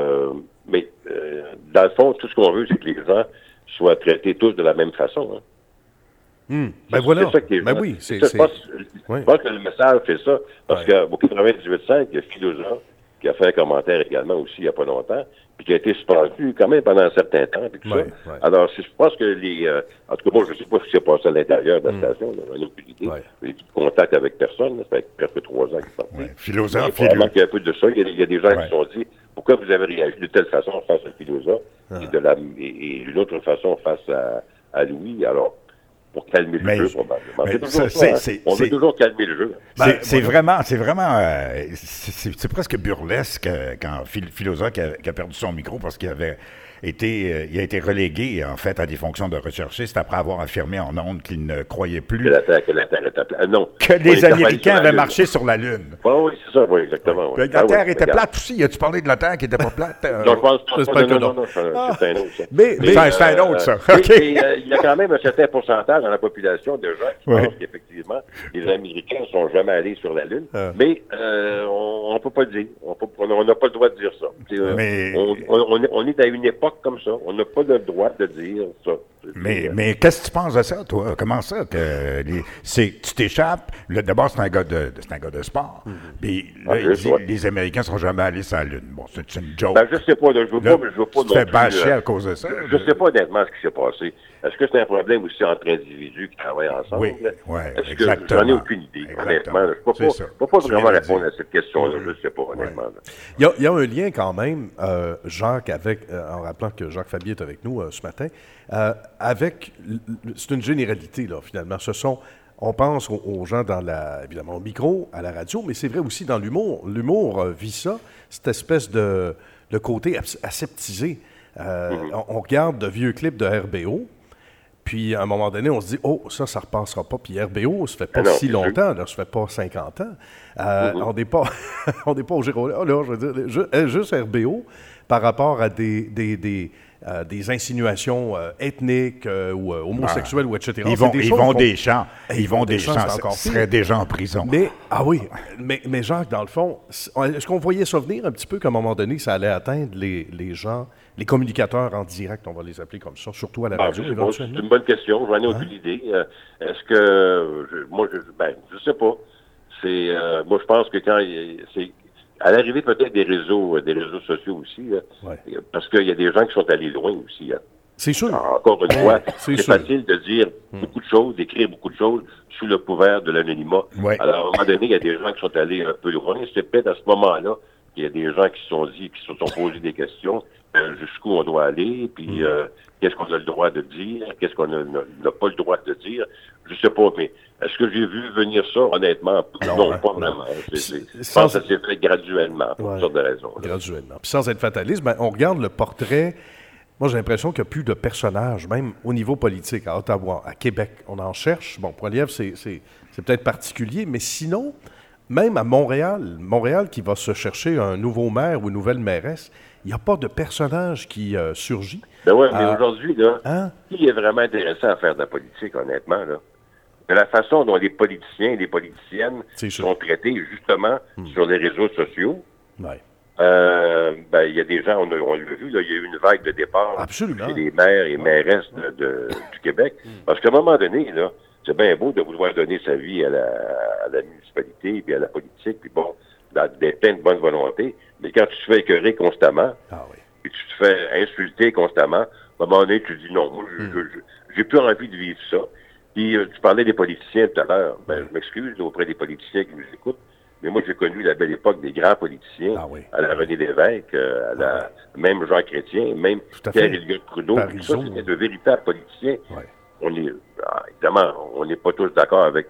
D: dans le fond, tout ce qu'on veut, c'est que les gens soient traités tous de la même façon. Hein.
C: Voilà.
D: C'est ça qui est
C: oui,
D: je pense que le message fait ça, parce qu'au 98.5, il y a Philosophe qui a fait un commentaire également aussi il n'y a pas longtemps, puis qui a été suspendu quand même pendant un certain temps, puis tout ça. Alors, je pense que en tout cas, moi, je ne sais pas ce qui s'est passé à l'intérieur de la station, j'en ai aucune idée. J'ai plus de contact avec personne, ça fait presque 3 ans qu'il est sorti.
A: Philosophe,
D: probablement qu'il y a un peu de ça. Il y a des gens qui se sont dit, pourquoi vous avez réagi de telle façon face à Philosophe et d'une autre façon face à Louis, alors... pour calmer le jeu, probablement. On veut toujours calmer le jeu.
A: C'est vraiment, c'est presque burlesque quand Philosophe qui a perdu son micro parce qu'il avait il a été relégué, en fait, à des fonctions de recherchiste après avoir affirmé en ondes qu'il ne croyait plus
D: que la Terre était plate. Non.
A: Que les Américains avaient marché sur la Lune.
D: Oui, c'est ça, oui, exactement.
A: La Terre était plate aussi. As-tu parlé de la Terre qui n'était pas plate?
D: Non, je pense pas. Non, c'est un autre, ça.
A: Mais c'est un autre, ça.
D: Il y a quand même un certain pourcentage dans la population de gens qui pensent qu'effectivement, les Américains ne sont jamais allés sur la Lune. Mais on ne peut pas le dire. On n'a pas le droit de dire ça. On est à une époque comme ça. On n'a pas le droit de dire ça.
A: Mais qu'est-ce que tu penses de ça, toi? Comment ça? Tu t'échappes? D'abord, c'est un gars de sport. Puis là, il dit les Américains ne sont jamais allés sur la Lune. Bon, c'est une joke.
D: Je sais pas. Je veux pas
A: tu te fais bâcher à cause de ça.
D: Je sais pas honnêtement ce qui s'est passé. Est-ce que c'est un problème aussi entre individus qui travaillent ensemble?
A: Oui,
D: exactement. J'en ai aucune idée, honnêtement. Je ne peux pas vraiment répondre à cette question-là. Je ne sais pas, honnêtement.
C: Il y a un lien quand même, Jacques, en rappelant que Jacques Fabier est avec nous ce matin, c'est une généralité, là, finalement. On pense aux gens évidemment, au micro, à la radio, mais c'est vrai aussi dans l'humour. L'humour vit ça, cette espèce de côté aseptisé. On regarde de vieux clips de RBO, puis à un moment donné, on se dit « Oh, ça ne repassera pas. » Puis RBO, ça fait pas si longtemps, là, ça fait pas 50 ans. On n'est pas au Girolais. Oh, là, je veux dire, juste RBO, par rapport à des insinuations ethniques ou homosexuelles, ou etc.
A: Yvon Deschamps serait déjà en prison.
C: Mais Jacques, dans le fond, est-ce qu'on voyait ça venir un petit peu qu'à un moment donné, ça allait atteindre les gens, les communicateurs en direct, on va les appeler comme ça, surtout à la radio, éventuellement?
D: C'est une bonne question, j'en ai aucune idée. Est-ce que... je sais pas. Moi, je pense que quand À l'arrivée peut-être des réseaux sociaux aussi, parce qu'il y a des gens qui sont allés loin aussi.
C: C'est sûr.
D: Alors, encore une fois, c'est
C: sûr.
D: facile de dire beaucoup de choses, d'écrire beaucoup de choses sous le couvert de l'anonymat.
A: Ouais.
D: Alors, à un moment donné, il y a des gens qui sont allés un peu loin. C'est peut-être à ce moment-là qu'il y a des gens qui se sont dit, qui se sont posés des questions, jusqu'où on doit aller, puis qu'est-ce qu'on a le droit de dire, qu'est-ce qu'on n'a pas le droit de dire. Je sais pas, mais est-ce que j'ai vu venir ça, honnêtement? Non, pas vraiment. Je pense que ça s'est fait graduellement, pour toutes sortes de raisons.
C: Graduellement. Puis sans être fataliste, on regarde le portrait. Moi, j'ai l'impression qu'il n'y a plus de personnages, même au niveau politique, à Ottawa, à Québec. On en cherche. Bon, Poilievre, c'est peut-être particulier, mais sinon, même à Montréal qui va se chercher un nouveau maire ou une nouvelle mairesse, il n'y a pas de personnage qui surgit.
D: Ben oui, mais aujourd'hui, là, qui est vraiment intéressant à faire de la politique, honnêtement, là? De la façon dont les politiciens et les politiciennes sont traités, justement, sur les réseaux sociaux.
C: Ouais.
D: Il y a des gens, on l'a vu, là, il y a eu une vague de départ chez les maires et mairesses du Québec. Parce qu'à un moment donné, là, c'est bien beau de vouloir donner sa vie à la municipalité, puis à la politique, puis bon, dans plein de bonne volonté. Mais quand tu te fais écœurer constamment, puis tu te fais insulter constamment, à un moment donné, tu dis non, moi, j'ai plus envie de vivre ça. Puis tu parlais des politiciens tout à l'heure. Je m'excuse auprès des politiciens qui nous écoutent. Mais moi, j'ai connu la belle époque des grands politiciens, à la René Lévesque, même Jean Chrétien, même Pierre-Éliott Trudeau. Tout ça, c'était de véritables politiciens. Ouais. Évidemment, on n'est pas tous d'accord avec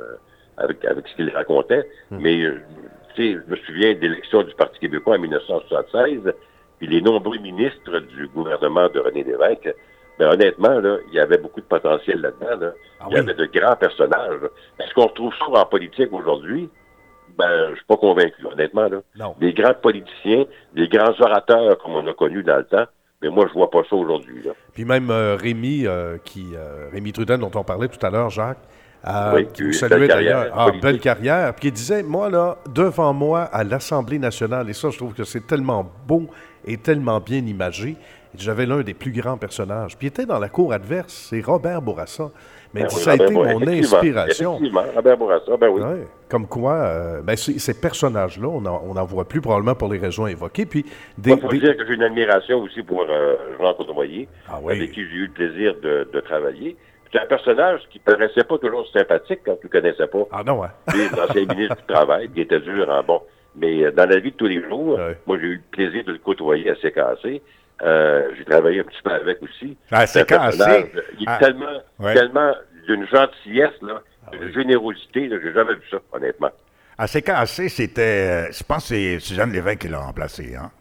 D: ce qu'ils racontaient, mais je me souviens de l'élection du Parti québécois en 1976, puis les nombreux ministres du gouvernement de René Lévesque. Mais honnêtement, là, il y avait beaucoup de potentiel là-dedans. Là. Il y avait de grands personnages. Est-ce qu'on retrouve ça en politique aujourd'hui? Je suis pas convaincu, honnêtement, là.
C: Non.
D: Des grands politiciens, des grands orateurs comme on a connu dans le temps, mais moi, je vois pas ça aujourd'hui, là.
C: Puis même Rémi Trudel, dont on parlait tout à l'heure, Jacques, qui vous saluait d'ailleurs, belle carrière, puis il disait, moi, là, devant moi, à l'Assemblée nationale, et ça, je trouve que c'est tellement beau et tellement bien imagé, j'avais l'un des plus grands personnages. Puis il était dans la cour adverse, c'est Robert Bourassa. Mais ça a été mon inspiration.
D: Effectivement, Robert Bourassa, oui.
C: Ouais, comme quoi, ces personnages-là, on n'en voit plus probablement pour les raisons évoquées. Puis
D: il faut dire que j'ai une admiration aussi pour Jean Cournoyer, avec qui j'ai eu le plaisir de travailler. C'est un personnage qui ne paraissait pas toujours sympathique quand tu ne le connaissais pas.
C: Ah non, hein?
D: L'ancien ministre du Travail, qui était dur en bon. Mais dans la vie de tous les jours, moi, j'ai eu le plaisir de le côtoyer à CKC. J'ai travaillé un petit peu avec aussi.
A: C'est cassé.
D: Il est tellement d'une gentillesse, là, d'une générosité, là, j'ai jamais vu ça, honnêtement.
A: À CKC, c'était, je pense que c'est Suzanne Lévesque qui l'a remplacé, hein?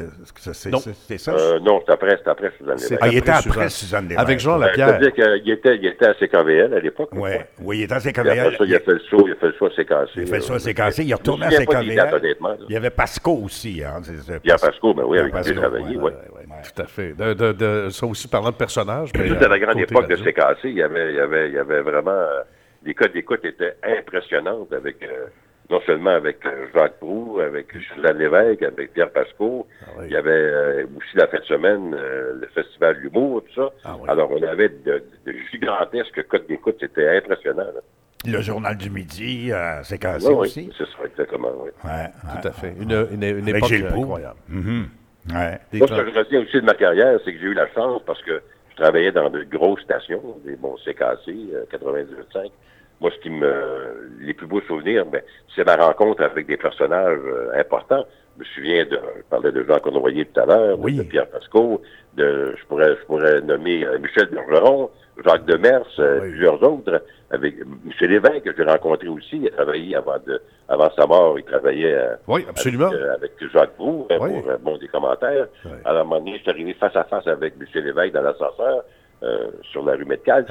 A: C'est ça?
D: Non, c'est après Suzanne Lévesque.
A: Il était après Suzanne Lévesque.
C: Avec Jean Lapierre.
D: C'est-à-dire qu'il était à CKVL à l'époque.
A: Oui, il était à CKVL.
D: Après ça, il a fait le saut à CKC.
A: Il a fait le saut à CKC, il est retourné à CKVL. Il y avait Pasco aussi, hein?
D: Il y a Pasco, avec qui j'ai travaillé, oui.
C: Tout à fait. Ça aussi, parlant de personnages.
D: Tout à la grande époque de CKC, il y avait vraiment... les codes d'écoute étaient impressionnantes avec... non seulement avec Jacques Proulx, avec Suzanne Lévesque, avec Pierre Pasco. Il y avait aussi la fin de semaine, le Festival de l'humour, tout ça. Alors, on avait de gigantesques codes d'écoute. C'était impressionnant. Là.
A: Le Journal du Midi, c'est cassé aussi.
D: Oui, c'est ça, exactement. Oui.
C: Tout à fait. Une époque incroyable.
D: Moi, ce que je retiens aussi de ma carrière, c'est que j'ai eu la chance, parce que je travaillais dans de grosses stations, CKC, 98.5. Moi, les plus beaux souvenirs, c'est ma rencontre avec des personnages importants. Je me souviens je parlais de Jean Cournoyer tout à l'heure, de Pierre Pasco, je pourrais nommer Michel Bergeron, Jacques Demers, plusieurs autres, avec Michel Lévesque, que j'ai rencontré aussi. Il a travaillé avant sa mort, il travaillait avec Jacques Proulx pour des commentaires. Alors, à un moment donné, je suis arrivé face à face avec Michel Lévesque dans l'ascenseur sur la rue Metcalfe.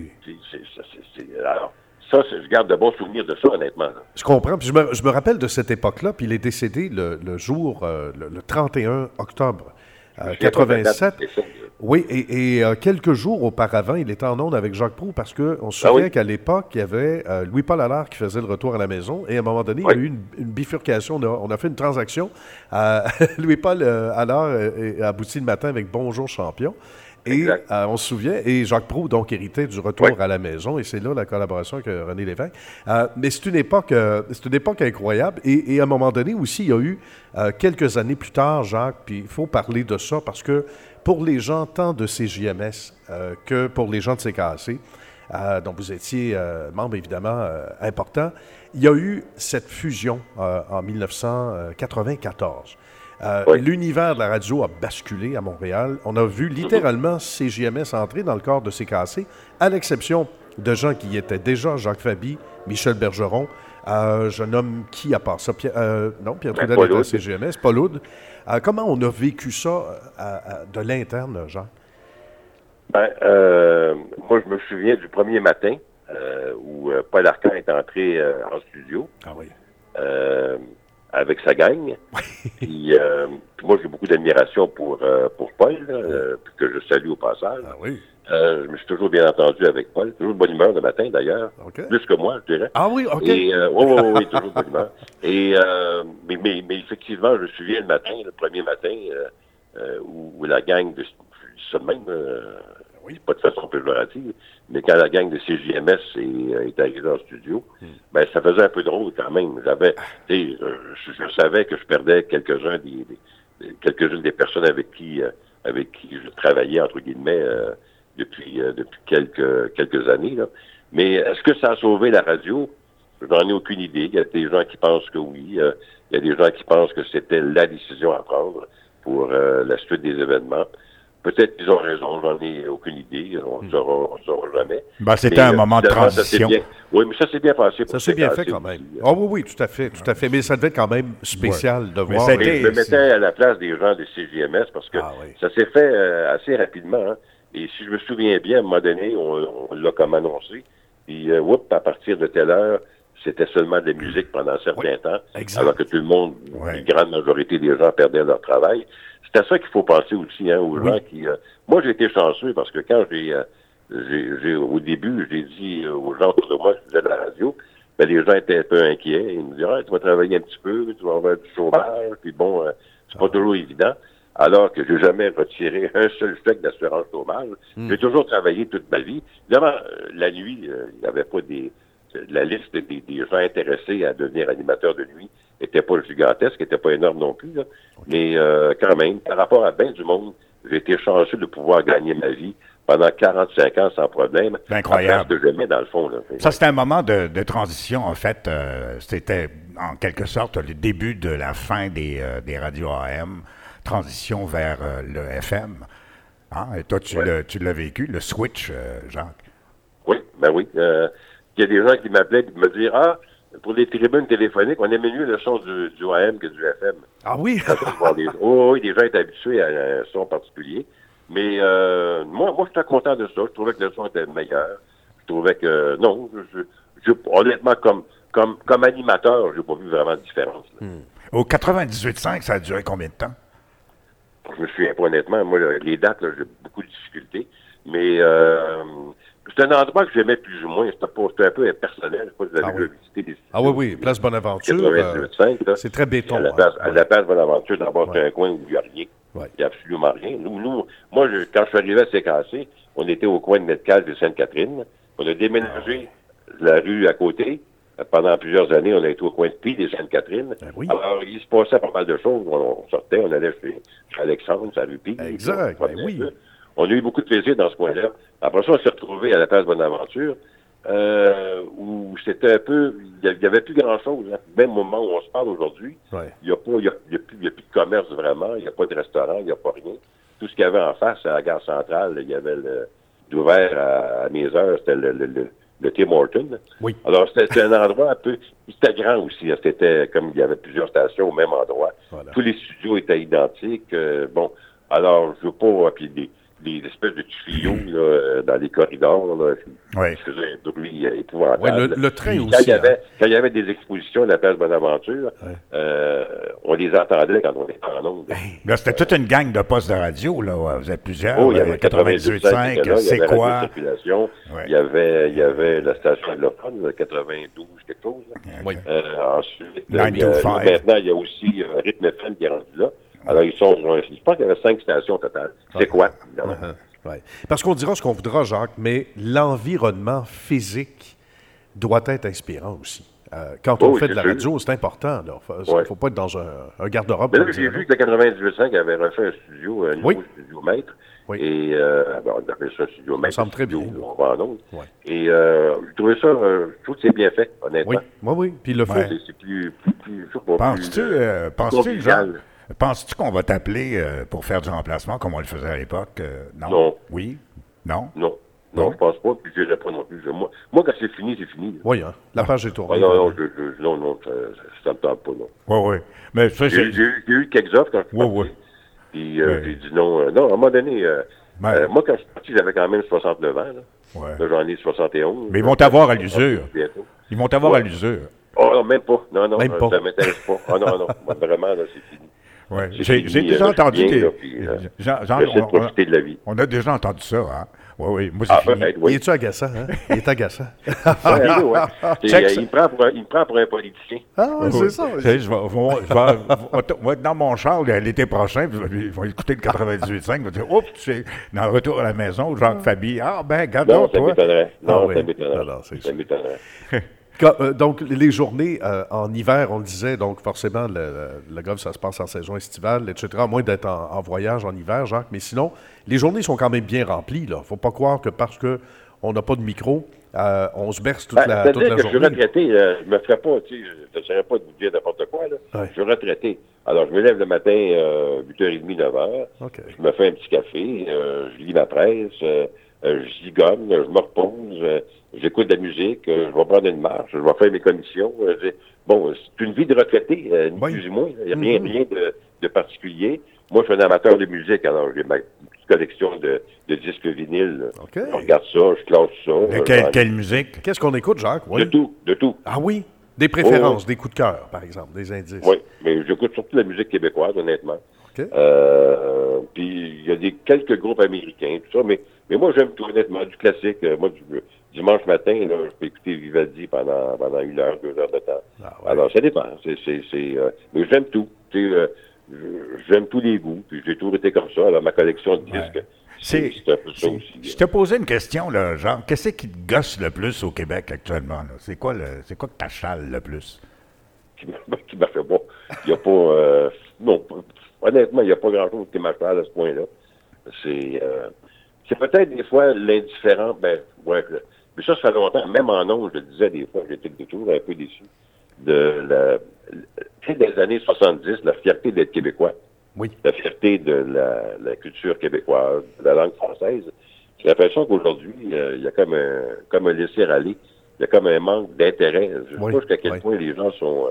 D: Alors, ça, je garde de bons souvenirs de ça, honnêtement. Là.
C: Je comprends. Puis je me rappelle de cette époque-là, puis il est décédé le jour, le 31 octobre 87. Oui, et quelques jours auparavant, il était en onde avec Jacques Proulx, parce qu'on se souvient qu'à l'époque, il y avait Louis-Paul Allard qui faisait le retour à la maison, et à un moment donné, il y a eu une bifurcation. On a fait une transaction. Louis-Paul Allard a abouti le matin avec Bonjour Champion. Et on se souvient, et Jacques Proulx, donc, héritait du Retour à la maison, et c'est là la collaboration avec René Lévesque. Mais c'est une époque incroyable, et à un moment donné aussi, il y a eu, quelques années plus tard, Jacques, puis il faut parler de ça, parce que pour les gens tant de CJMS que pour les gens de CKAC, dont vous étiez membre évidemment important, il y a eu cette fusion en 1994. L'univers de la radio a basculé à Montréal. On a vu littéralement CJMS entrer dans le corps de CKAC, à l'exception de gens qui y étaient déjà, Jacques Faby, Michel Bergeron. Je nomme qui à part ça? Pierre Trudel était à CJMS, Paul Oud. Comment on a vécu ça de l'interne, Jacques?
D: Moi, je me souviens du premier matin où Paul Arcand est entré en studio.
C: Ah oui.
D: Avec sa gang. Puis moi, j'ai beaucoup d'admiration pour Paul, que je salue au passage.
C: Ah oui.
D: Je me suis toujours bien entendu avec Paul. Toujours de bonne humeur le matin, d'ailleurs.
C: Okay.
D: Plus que moi, je dirais.
C: Ah oui, OK.
D: Et, oui, toujours de bonne humeur. Et, mais effectivement, je me souviens le matin, le premier matin, où la gang de... ça de même, pas de façon péjorative, mais quand la gang de CJMS est arrivée en studio, ben ça faisait un peu drôle quand même. Je savais que je perdais quelques-unes des personnes avec qui je travaillais, entre guillemets, depuis quelques années. Là. Mais est-ce que ça a sauvé la radio? J'en ai aucune idée. Il y a des gens qui pensent que oui. Il y a des gens qui pensent que c'était la décision à prendre pour la suite des événements. Peut-être qu'ils ont raison, j'en ai aucune idée. On ne saura jamais.
A: C'était un moment de transition.
D: Oui, mais ça s'est bien passé.
C: Ça s'est bien fait quand même. Oui, tout à fait. Mais ça devait être quand même spécial de voir.
D: Je me mettais à la place des gens de CJMS parce que ça s'est fait assez rapidement. Hein. Et si je me souviens bien, à un moment donné, on l'a comme annoncé. Puis, à partir de telle heure, c'était seulement de la musique pendant un certain temps. Exact. Alors que tout le monde, une grande majorité des gens perdaient leur travail. C'est à ça qu'il faut penser aussi, hein, aux gens qui... moi, j'ai été chanceux parce que quand au début, j'ai dit aux gens autour de moi que je faisais de la radio, ben, les gens étaient un peu inquiets. Ils me disaient, tu vas travailler un petit peu, tu vas avoir du chômage, puis bon, c'est pas toujours évident. Alors que j'ai jamais retiré un seul chèque d'assurance chômage. J'ai toujours travaillé toute ma vie. Évidemment, la nuit, il n'y avait pas la liste des gens intéressés à devenir animateur de nuit n'était pas gigantesque, n'était pas énorme non plus. Là. Mais quand même, par rapport à bien du monde, j'ai été chanceux de pouvoir gagner ma vie pendant 45 ans sans problème.
A: C'est incroyable.
D: Ce que j'aimais dans le fond. Là.
A: Ça, c'était un moment de transition, en fait. C'était en quelque sorte le début de la fin des radios AM, transition vers le FM. Hein? Et toi, tu l'as vécu, le switch, Jacques.
D: Oui, ben oui. Il y a des gens qui m'appelaient et me disaient, pour les tribunes téléphoniques, on aimait mieux le son du AM que du FM.
C: Ah oui?
D: Oui, des gens étaient habitués à un son particulier. Mais moi, j'étais content de ça. Je trouvais que le son était meilleur. Je trouvais que, non, honnêtement, comme animateur, j'ai pas vu vraiment de différence.
A: Au 98.5, ça a duré combien de temps?
D: Je me souviens pas honnêtement. Moi, les dates, là, j'ai beaucoup de difficultés. Mais c'est un endroit que j'aimais plus ou moins. C'était un peu impersonnel. Je sais pas si vous avez visité des studios.
C: Oui, Place Bonaventure.
D: 98.5,
C: c'est très béton.
D: À la Place Bonaventure, d'abord, c'est un coin où il n'y a rien.
C: Ouais.
D: Il n'y a absolument rien. Moi, quand je suis arrivé à CKAC, on était au coin de Metcalfe et Sainte-Catherine. On a déménagé la rue à côté. Pendant plusieurs années, on a été au coin de Pile et Sainte-Catherine. Alors, il se passait pas mal de choses. On sortait, on allait chez Alexandre, à rue Pile.
C: Exact, oui.
D: On a eu beaucoup de plaisir dans ce coin-là. Après ça, on s'est retrouvés à la Place Bonaventure, où c'était un peu... Il n'y avait plus grand-chose. Hein. Même au moment où on se parle aujourd'hui, il n'y a plus de commerce vraiment, il n'y a pas de restaurant, il n'y a pas rien. Tout ce qu'il y avait en face, à la gare centrale, il y avait d'ouvert à mes heures, c'était le Tim Hortons. Oui. Alors, c'était un endroit un peu... C'était grand aussi. Hein. C'était comme il y avait plusieurs stations au même endroit. Voilà. Tous les studios étaient identiques. Alors, je veux pas... Puis des espèces de tuyaux là, dans les corridors. Là, qui faisaient un bruit épouvantable.
C: Le train aussi.
D: Quand il y avait des expositions à la Place Bonaventure, on les entendait quand on était en ondes.
A: Là, c'était toute une gang de postes de radio. Là. Vous êtes plusieurs.
D: Il y avait 98.5,
A: c'est quoi?
D: Il y avait la station anglophone, 92, quelque chose. Ensuite, maintenant, il y a aussi Rythme FM qui est rendu là. Alors, je pense qu'il y avait 5 stations totales. C'est quoi?
C: Ouais. Parce qu'on dira ce qu'on voudra, Jacques, mais l'environnement physique doit être inspirant aussi. Quand on fait de la radio, c'est important. Il ne faut pas être dans un garde-robe.
D: Mais là, j'ai vu que le 98.5 avait refait un studio, un nouveau studio maître.
C: Oui.
D: Et on appelle ça un studio maître.
C: Ça semble très bien.
D: On va en autre. Ouais. Et je trouvais ça, je trouve que c'est bien fait, honnêtement.
C: Oui. Puis le fait.
D: C'est plus
A: penses-tu, Jean? Penses-tu qu'on va t'appeler pour faire du remplacement comme on le faisait à l'époque?
D: Non.
A: Oui? Non?
D: Non, je pense pas, puis je n'irai pas non plus. Moi, quand c'est fini, c'est fini.
C: Oui, hein? La page est tournée.
D: Non, ça me tente pas, non.
A: Oui. Mais ça,
D: j'ai eu quelques offres quand je suis parti. Puis j'ai dit non. Non, à un moment donné, moi, quand je suis parti, j'avais quand même 69 ans. Là, j'en ai 71.
A: Mais ils vont t'avoir à l'usure. Ils vont t'avoir à l'usure.
D: Oh non, même pas. Non,
A: même pas.
D: Ça m'intéresse pas. Oh non. Moi, vraiment, là, c'est fini.
A: Ouais. J'ai déjà entendu
D: profiter de la vie.
A: On a déjà entendu ça, hein? Oui. Moi, c'est fini.
C: Il est-tu agaçant, hein? Il est agaçant.
D: Il me prend pour un politicien.
C: Ah oui, c'est ça.
A: Je vais être dans mon char l'été prochain, ils vont écouter le 98.5, ils vont dire, oups, tu es dans le retour à la maison, Jacques Fabi. Ah, ben, regarde toi.
D: Ça m'étonnerait.
C: Donc, les journées en hiver, on le disait, donc forcément, le golf, ça se passe en saison estivale, etc., à moins d'être en voyage en hiver, Jacques. Mais sinon, les journées sont quand même bien remplies. Il ne faut pas croire que parce qu'on n'a pas de micro, on se berce toute la journée.
D: Je suis retraité, je ne me ferais pas, je ne serais pas de vous dire n'importe quoi. Là. Ouais. Je suis retraité. Alors, je me lève le matin, 8h30, 9h. Okay. Je me fais un petit café, je lis ma presse, je zigonne, je me repose, j'écoute de la musique, je vais prendre une marche, je vais faire mes commissions. Bon, c'est une vie de retraité, ni plus ou moins. Il n'y a rien de particulier. Moi, je suis un amateur de musique, alors j'ai ma petite collection de disques vinyles. Okay. Je regarde ça, je classe ça.
A: Quelle musique?
C: Qu'est-ce qu'on écoute, Jacques? Oui.
D: De tout.
C: Ah oui? Des préférences, des coups de cœur, par exemple, des indices.
D: Oui, mais j'écoute surtout la musique québécoise, honnêtement. Okay. Puis il y a quelques groupes américains, tout ça, mais moi, j'aime tout, honnêtement, du classique. Moi, dimanche matin, là, je peux écouter Vivaldi pendant 1 heure, 2 heures de temps. Ah, ouais. Alors, ça dépend. Mais j'aime tout. J'aime tous les goûts, puis j'ai toujours été comme ça. Alors, ma collection de disques, c'est un peu ça aussi.
A: Je te posais une question, là, genre, qu'est-ce qui te gosse le plus au Québec actuellement? Là? C'est quoi que t'achale le plus?
D: Qui m'a fait bon. Il n'y a pas... non, honnêtement, il n'y a pas grand-chose qui m'achale à ce point-là. C'est peut-être des fois l'indifférent, mais ça fait longtemps. Même en ondes, je le disais des fois, j'étais toujours un peu déçu de des années 70, la fierté d'être québécois.
C: Oui.
D: La fierté de la culture québécoise, de la langue française. J'ai l'impression qu'aujourd'hui, il y a comme un laisser-aller. Il y a comme un manque d'intérêt. Je ne sais pas jusqu'à quel point les gens sont...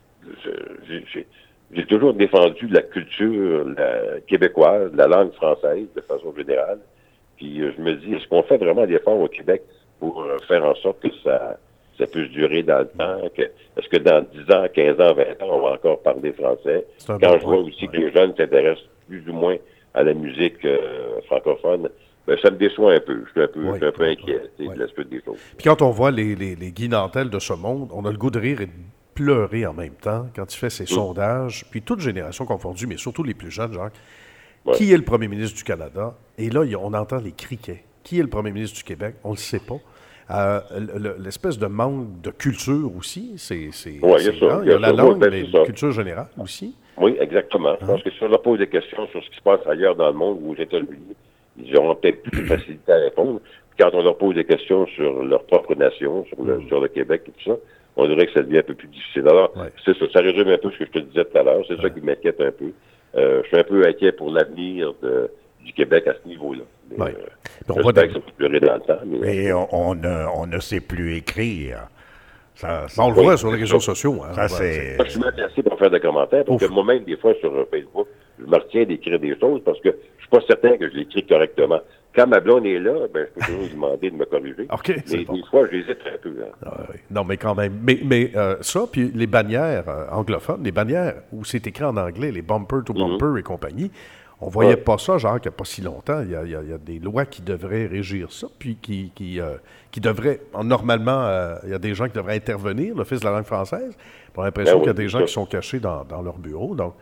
D: J'ai toujours défendu la culture québécoise, la langue française, de façon générale. Puis je me dis, est-ce qu'on fait vraiment l'effort au Québec pour faire en sorte que ça puisse durer dans le temps? Est-ce que dans 10 ans, 15 ans, 20 ans, on va encore parler français? Quand je vois aussi que les jeunes s'intéressent plus ou moins à la musique francophone, ça me déçoit un peu. Je suis un peu inquiet de la suite des choses.
C: Puis quand on voit les Guy Nantel de ce monde, on a le goût de rire et de pleurer en même temps quand il fait ses sondages, puis toute génération confondue, mais surtout les plus jeunes, Jacques. Qui est le premier ministre du Canada? Et là, on entend les criquets. Qui est le premier ministre du Québec? On ne le sait pas. L'espèce de manque de culture aussi, il y a la langue, mais la culture générale aussi.
D: Oui, exactement. Je pense que si on leur pose des questions sur ce qui se passe ailleurs dans le monde ou aux États-Unis, ils auront peut-être plus de facilité à répondre. Puis quand on leur pose des questions sur leur propre nation, sur le Québec et tout ça, on dirait que ça devient un peu plus difficile. Alors, c'est ça résume un peu ce que je te disais tout à l'heure. C'est ça qui m'inquiète un peu. Je suis un peu inquiet pour l'avenir du Québec à ce niveau-là. J'espère que ça peut durer dans le temps.
A: Mais on ne sait plus écrire.
C: On le voit sur les réseaux sociaux. Hein,
D: je suis mal placé pour faire des commentaires, parce que moi-même, des fois, sur Facebook, je me retiens d'écrire des choses parce que je suis pas certain que je l'écris correctement. Quand ma blonde est là, je peux toujours lui demander de me corriger. Mais des fois, j'hésite un peu. Hein.
C: Non, mais quand même. Mais ça, puis les bannières anglophones, les bannières où c'est écrit en anglais, les bumper to bumper et compagnie, on voyait pas ça, genre, il n'y a pas si longtemps. Il y a des lois qui devraient régir ça, puis qui devraient... Normalement, il y a des gens qui devraient intervenir, l'Office de la langue française. On a l'impression qu'il y a des gens qui sont cachés dans leur bureau. Donc,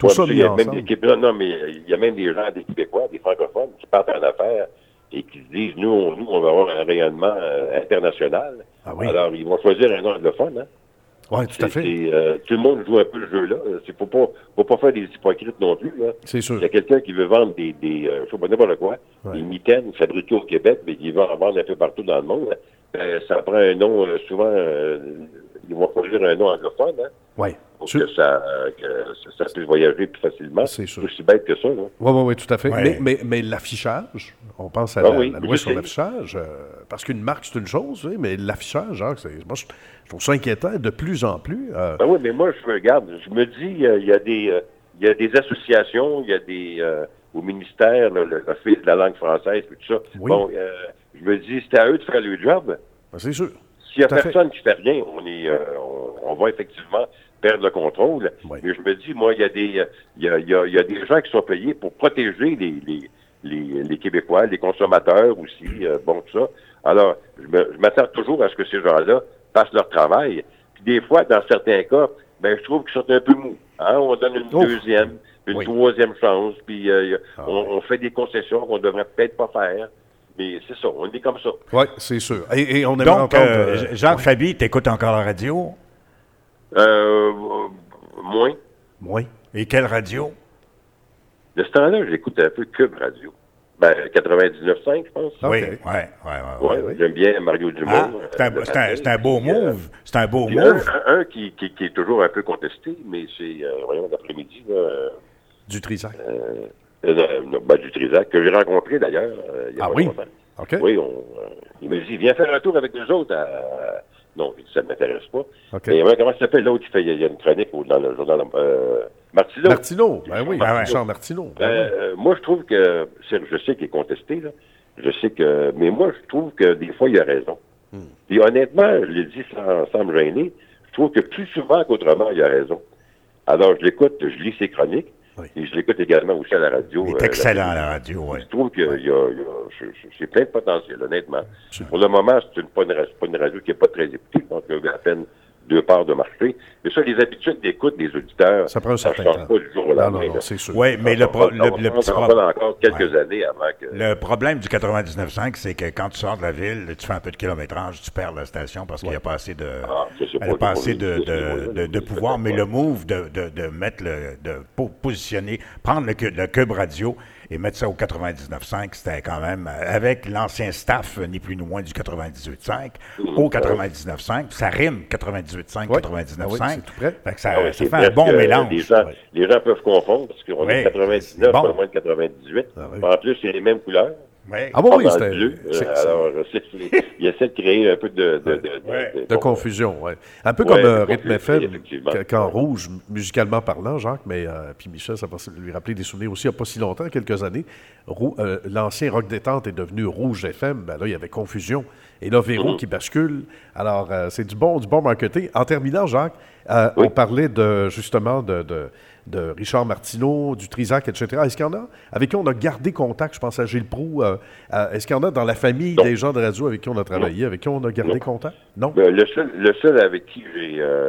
C: Tout ça
D: il
C: mis
D: y a même
C: ensemble.
D: non, mais il y a même des gens, des Québécois, des francophones, qui partent en affaires et qui se disent, nous, on va avoir un rayonnement international.
C: Ah oui.
D: Alors, ils vont choisir un nom anglophone, hein?
C: Oui, tout à fait.
D: Tout le monde joue un peu le jeu-là. Il faut pas faire des hypocrites non plus. Là.
C: C'est sûr.
D: Il y a quelqu'un qui veut vendre je sais pas n'importe quoi, des mitaines fabriquées au Québec, mais qui va en vendre un peu partout dans le monde. Ça prend un nom, souvent, ils vont choisir un nom anglophone, hein?
C: Oui.
D: Pour que ça puisse voyager plus facilement.
C: C'est sûr.
D: C'est aussi bête que ça.
C: Oui, tout à fait.
A: Ouais.
C: Mais l'affichage, on pense à
D: Ah
C: la
D: oui,
C: loi sur
D: je sais.
C: l'affichage, parce qu'une marque, c'est une chose, oui, mais l'affichage, moi, je trouve ça inquiétant de plus en plus.
D: Ben oui, mais moi, je me dis, il y a des associations, il y a des au ministère, l'Office de la langue française, tout ça.
C: Oui.
D: Bon, je me dis, c'est à eux de faire le job.
C: C'est sûr.
D: S'il n'y a
C: Tout à
D: personne qui fait rien, on va effectivement perdre le contrôle.
C: Oui.
D: Mais je me dis, moi, il y a des gens qui sont payés pour protéger les Québécois, les consommateurs aussi, bon, tout ça. Alors, je m'attends toujours à ce que ces gens-là fassent leur travail. Puis des fois, dans certains cas, ben, je trouve qu'ils sont un peu mous. Hein? On donne une deuxième, une troisième chance, puis on fait des concessions qu'on devrait peut-être pas faire. Mais c'est ça, on est comme ça.
C: Oui, c'est sûr. Et on aimerait
A: Donc,
C: entendre...
A: Jacques Fabi, t'écoutes encore la radio?
D: Moins.
C: Oui.
A: Et quelle radio?
D: De ce temps-là, j'écoute un peu Cube Radio. Ben, 99.5, je pense.
A: Oui,
C: OK.
D: Ouais, j'aime bien Mario Dumont.
A: C'est un beau move. C'est un beau
D: Puis
A: move.
D: un qui est toujours un peu contesté, mais c'est, voyons, l'après-midi, là,
C: Du Trisac.
D: du Trisac, que j'ai rencontré d'ailleurs. Il y a pas longtemps.
C: OK.
D: Oui, il me dit, viens faire un tour avec nous autres. Non, ça ne m'intéresse pas.
C: OK.
D: Et comment ça s'appelle l'autre qui fait, il y a une chronique dans le journal Martineau.
C: Martineau, ben oui, Richard Martineau.
D: Moi, je trouve que, je sais qu'il est contesté, là. Mais moi, je trouve que des fois, il a raison. Puis honnêtement, je l'ai dit sans me gêner, je trouve que plus souvent qu'autrement, il a raison. Alors, je l'écoute, je lis ses chroniques, et je l'écoute également aussi à la radio.
A: Il est excellent à la radio, oui.
D: Je trouve qu'il c'est plein de potentiel, honnêtement. Pour le moment, c'est pas une radio qui n'est pas très écoutée, donc il y a à peine 2 parts de marché. Mais ça, les habitudes d'écoute des auditeurs,
C: ça prend un certain
D: change
C: temps.
D: pas du jour au lendemain.
C: Non, c'est sûr.
A: Oui, mais le petit
D: problème...
A: problème...
D: encore quelques années avant que...
A: Le problème du 99.5, c'est que quand tu sors de la ville, tu fais un peu de kilométrage, tu perds la station parce qu'il n'y a pas assez de pouvoir. Mais le move de mettre de positionner, prendre le Cube Radio et mettre ça au 99.5, c'était quand même, avec l'ancien staff, ni plus ni moins du 98.5, au 99.5, ça rime 98.5, 99.5.
C: C'est tout près.
A: Fait que ça fait un bon mélange.
D: Les gens peuvent confondre parce qu'on est 99, pas moins de 98. En plus, c'est les mêmes couleurs.
A: Oui.
C: Ah bon, oui,
D: c'était... Alors, il essaie de créer un peu
C: de confusion, oui. Un peu comme Rythme FM, quand Rouge, musicalement parlant, Jacques, mais puis Michel, ça va lui rappeler des souvenirs aussi, il n'y a pas si longtemps, quelques années, l'ancien Rock Détente est devenu Rouge FM, ben là, il y avait confusion. Et là, Véro qui bascule. Alors, c'est du bon marketing. En terminant, Jacques, on parlait justement de Richard Martineau, du Trisac, etc. Est-ce qu'il y en a avec qui on a gardé contact? Je pense à Gilles Proulx. Est-ce qu'il y en a dans la famille des gens de radio avec qui on a travaillé, avec qui on a gardé contact? Non?
D: Le seul avec qui que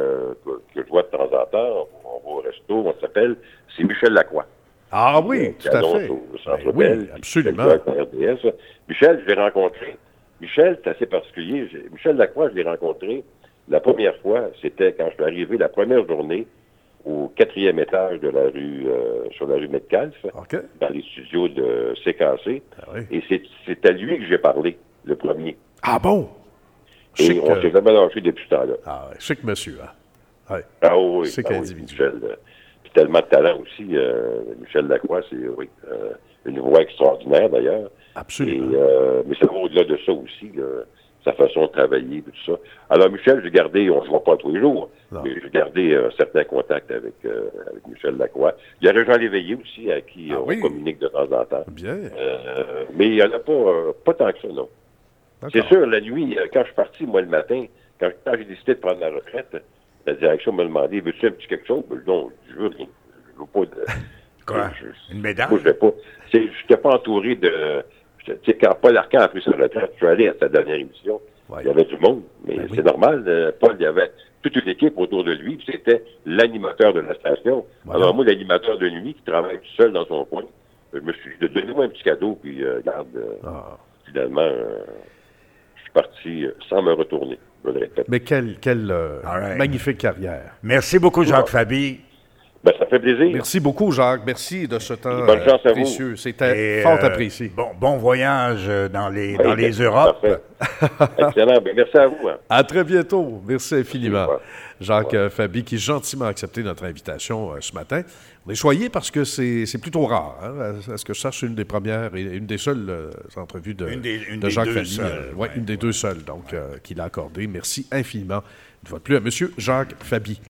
D: je vois de temps en temps, on va au resto, on s'appelle, c'est Michel Lacroix.
C: Ah oui, tout à fait. Oui, absolument.
D: Michel, je l'ai rencontré. Michel, c'est assez particulier. Michel Lacroix, je l'ai rencontré la première fois, c'était quand je suis arrivé la première journée au 4e étage de la rue, sur la rue Metcalfe, dans les studios de CKC. Et c'est à lui que j'ai parlé, le premier.
C: Ah bon?
D: Et on s'est jamais lâché depuis ce temps-là.
C: Ah, chic monsieur, hein? Ouais.
D: Ah oui,
C: chic individu.
D: Michel, puis tellement de talent aussi. Michel Lacroix, c'est une voix extraordinaire d'ailleurs.
C: Absolument.
D: Mais ça va au-delà de ça aussi, sa façon de travailler, tout ça. Alors, Michel, j'ai gardé, on ne se voit pas tous les jours, mais j'ai gardé un certain contact avec Michel Lacroix. Il y a Régent Léveillé aussi, à qui on communique de temps en temps.
C: Bien.
D: Mais il n'y en a pas tant que ça, non. C'est sûr, la nuit, quand je suis parti, moi, le matin, quand j'ai décidé de prendre ma retraite, la direction m'a demandé, veux-tu un petit quelque chose? Non, je veux rien. Je veux pas de...
A: Quoi? Une médaille?
D: Moi, je n'étais pas entouré de... Tu sais, quand Paul Arcand a pris sa retraite, je suis allé à sa dernière émission.
C: Ouais.
D: Il y avait du monde, mais c'est normal. Paul, il y avait toute une équipe autour de lui, puis c'était l'animateur de la station.
C: Voilà.
D: Alors moi, l'animateur de nuit qui travaille tout seul dans son coin, je me suis dit, donnez-moi un petit cadeau, puis regarde, finalement, je suis parti sans me retourner. Je le répète.
C: Mais quelle magnifique carrière.
A: Merci beaucoup, Jacques Faby.
D: Ben, ça fait plaisir.
C: Merci beaucoup, Jacques. Merci de ce temps
D: Bonne chance à vous.
C: précieux. C'était fort apprécié.
A: Bon voyage dans les Europes.
D: Parfait. Excellent. Ben, merci à vous. Hein.
C: À très bientôt. Merci infiniment.
D: Ouais.
C: Jacques Faby, qui a gentiment accepté notre invitation ce matin. On est choyés parce que c'est plutôt rare. Hein? Est-ce que je cherche une des premières et une des seules entrevues de Jacques Faby? Une des deux seules, donc, qu'il a accordé. Merci infiniment une fois de plus à M. Jacques Faby.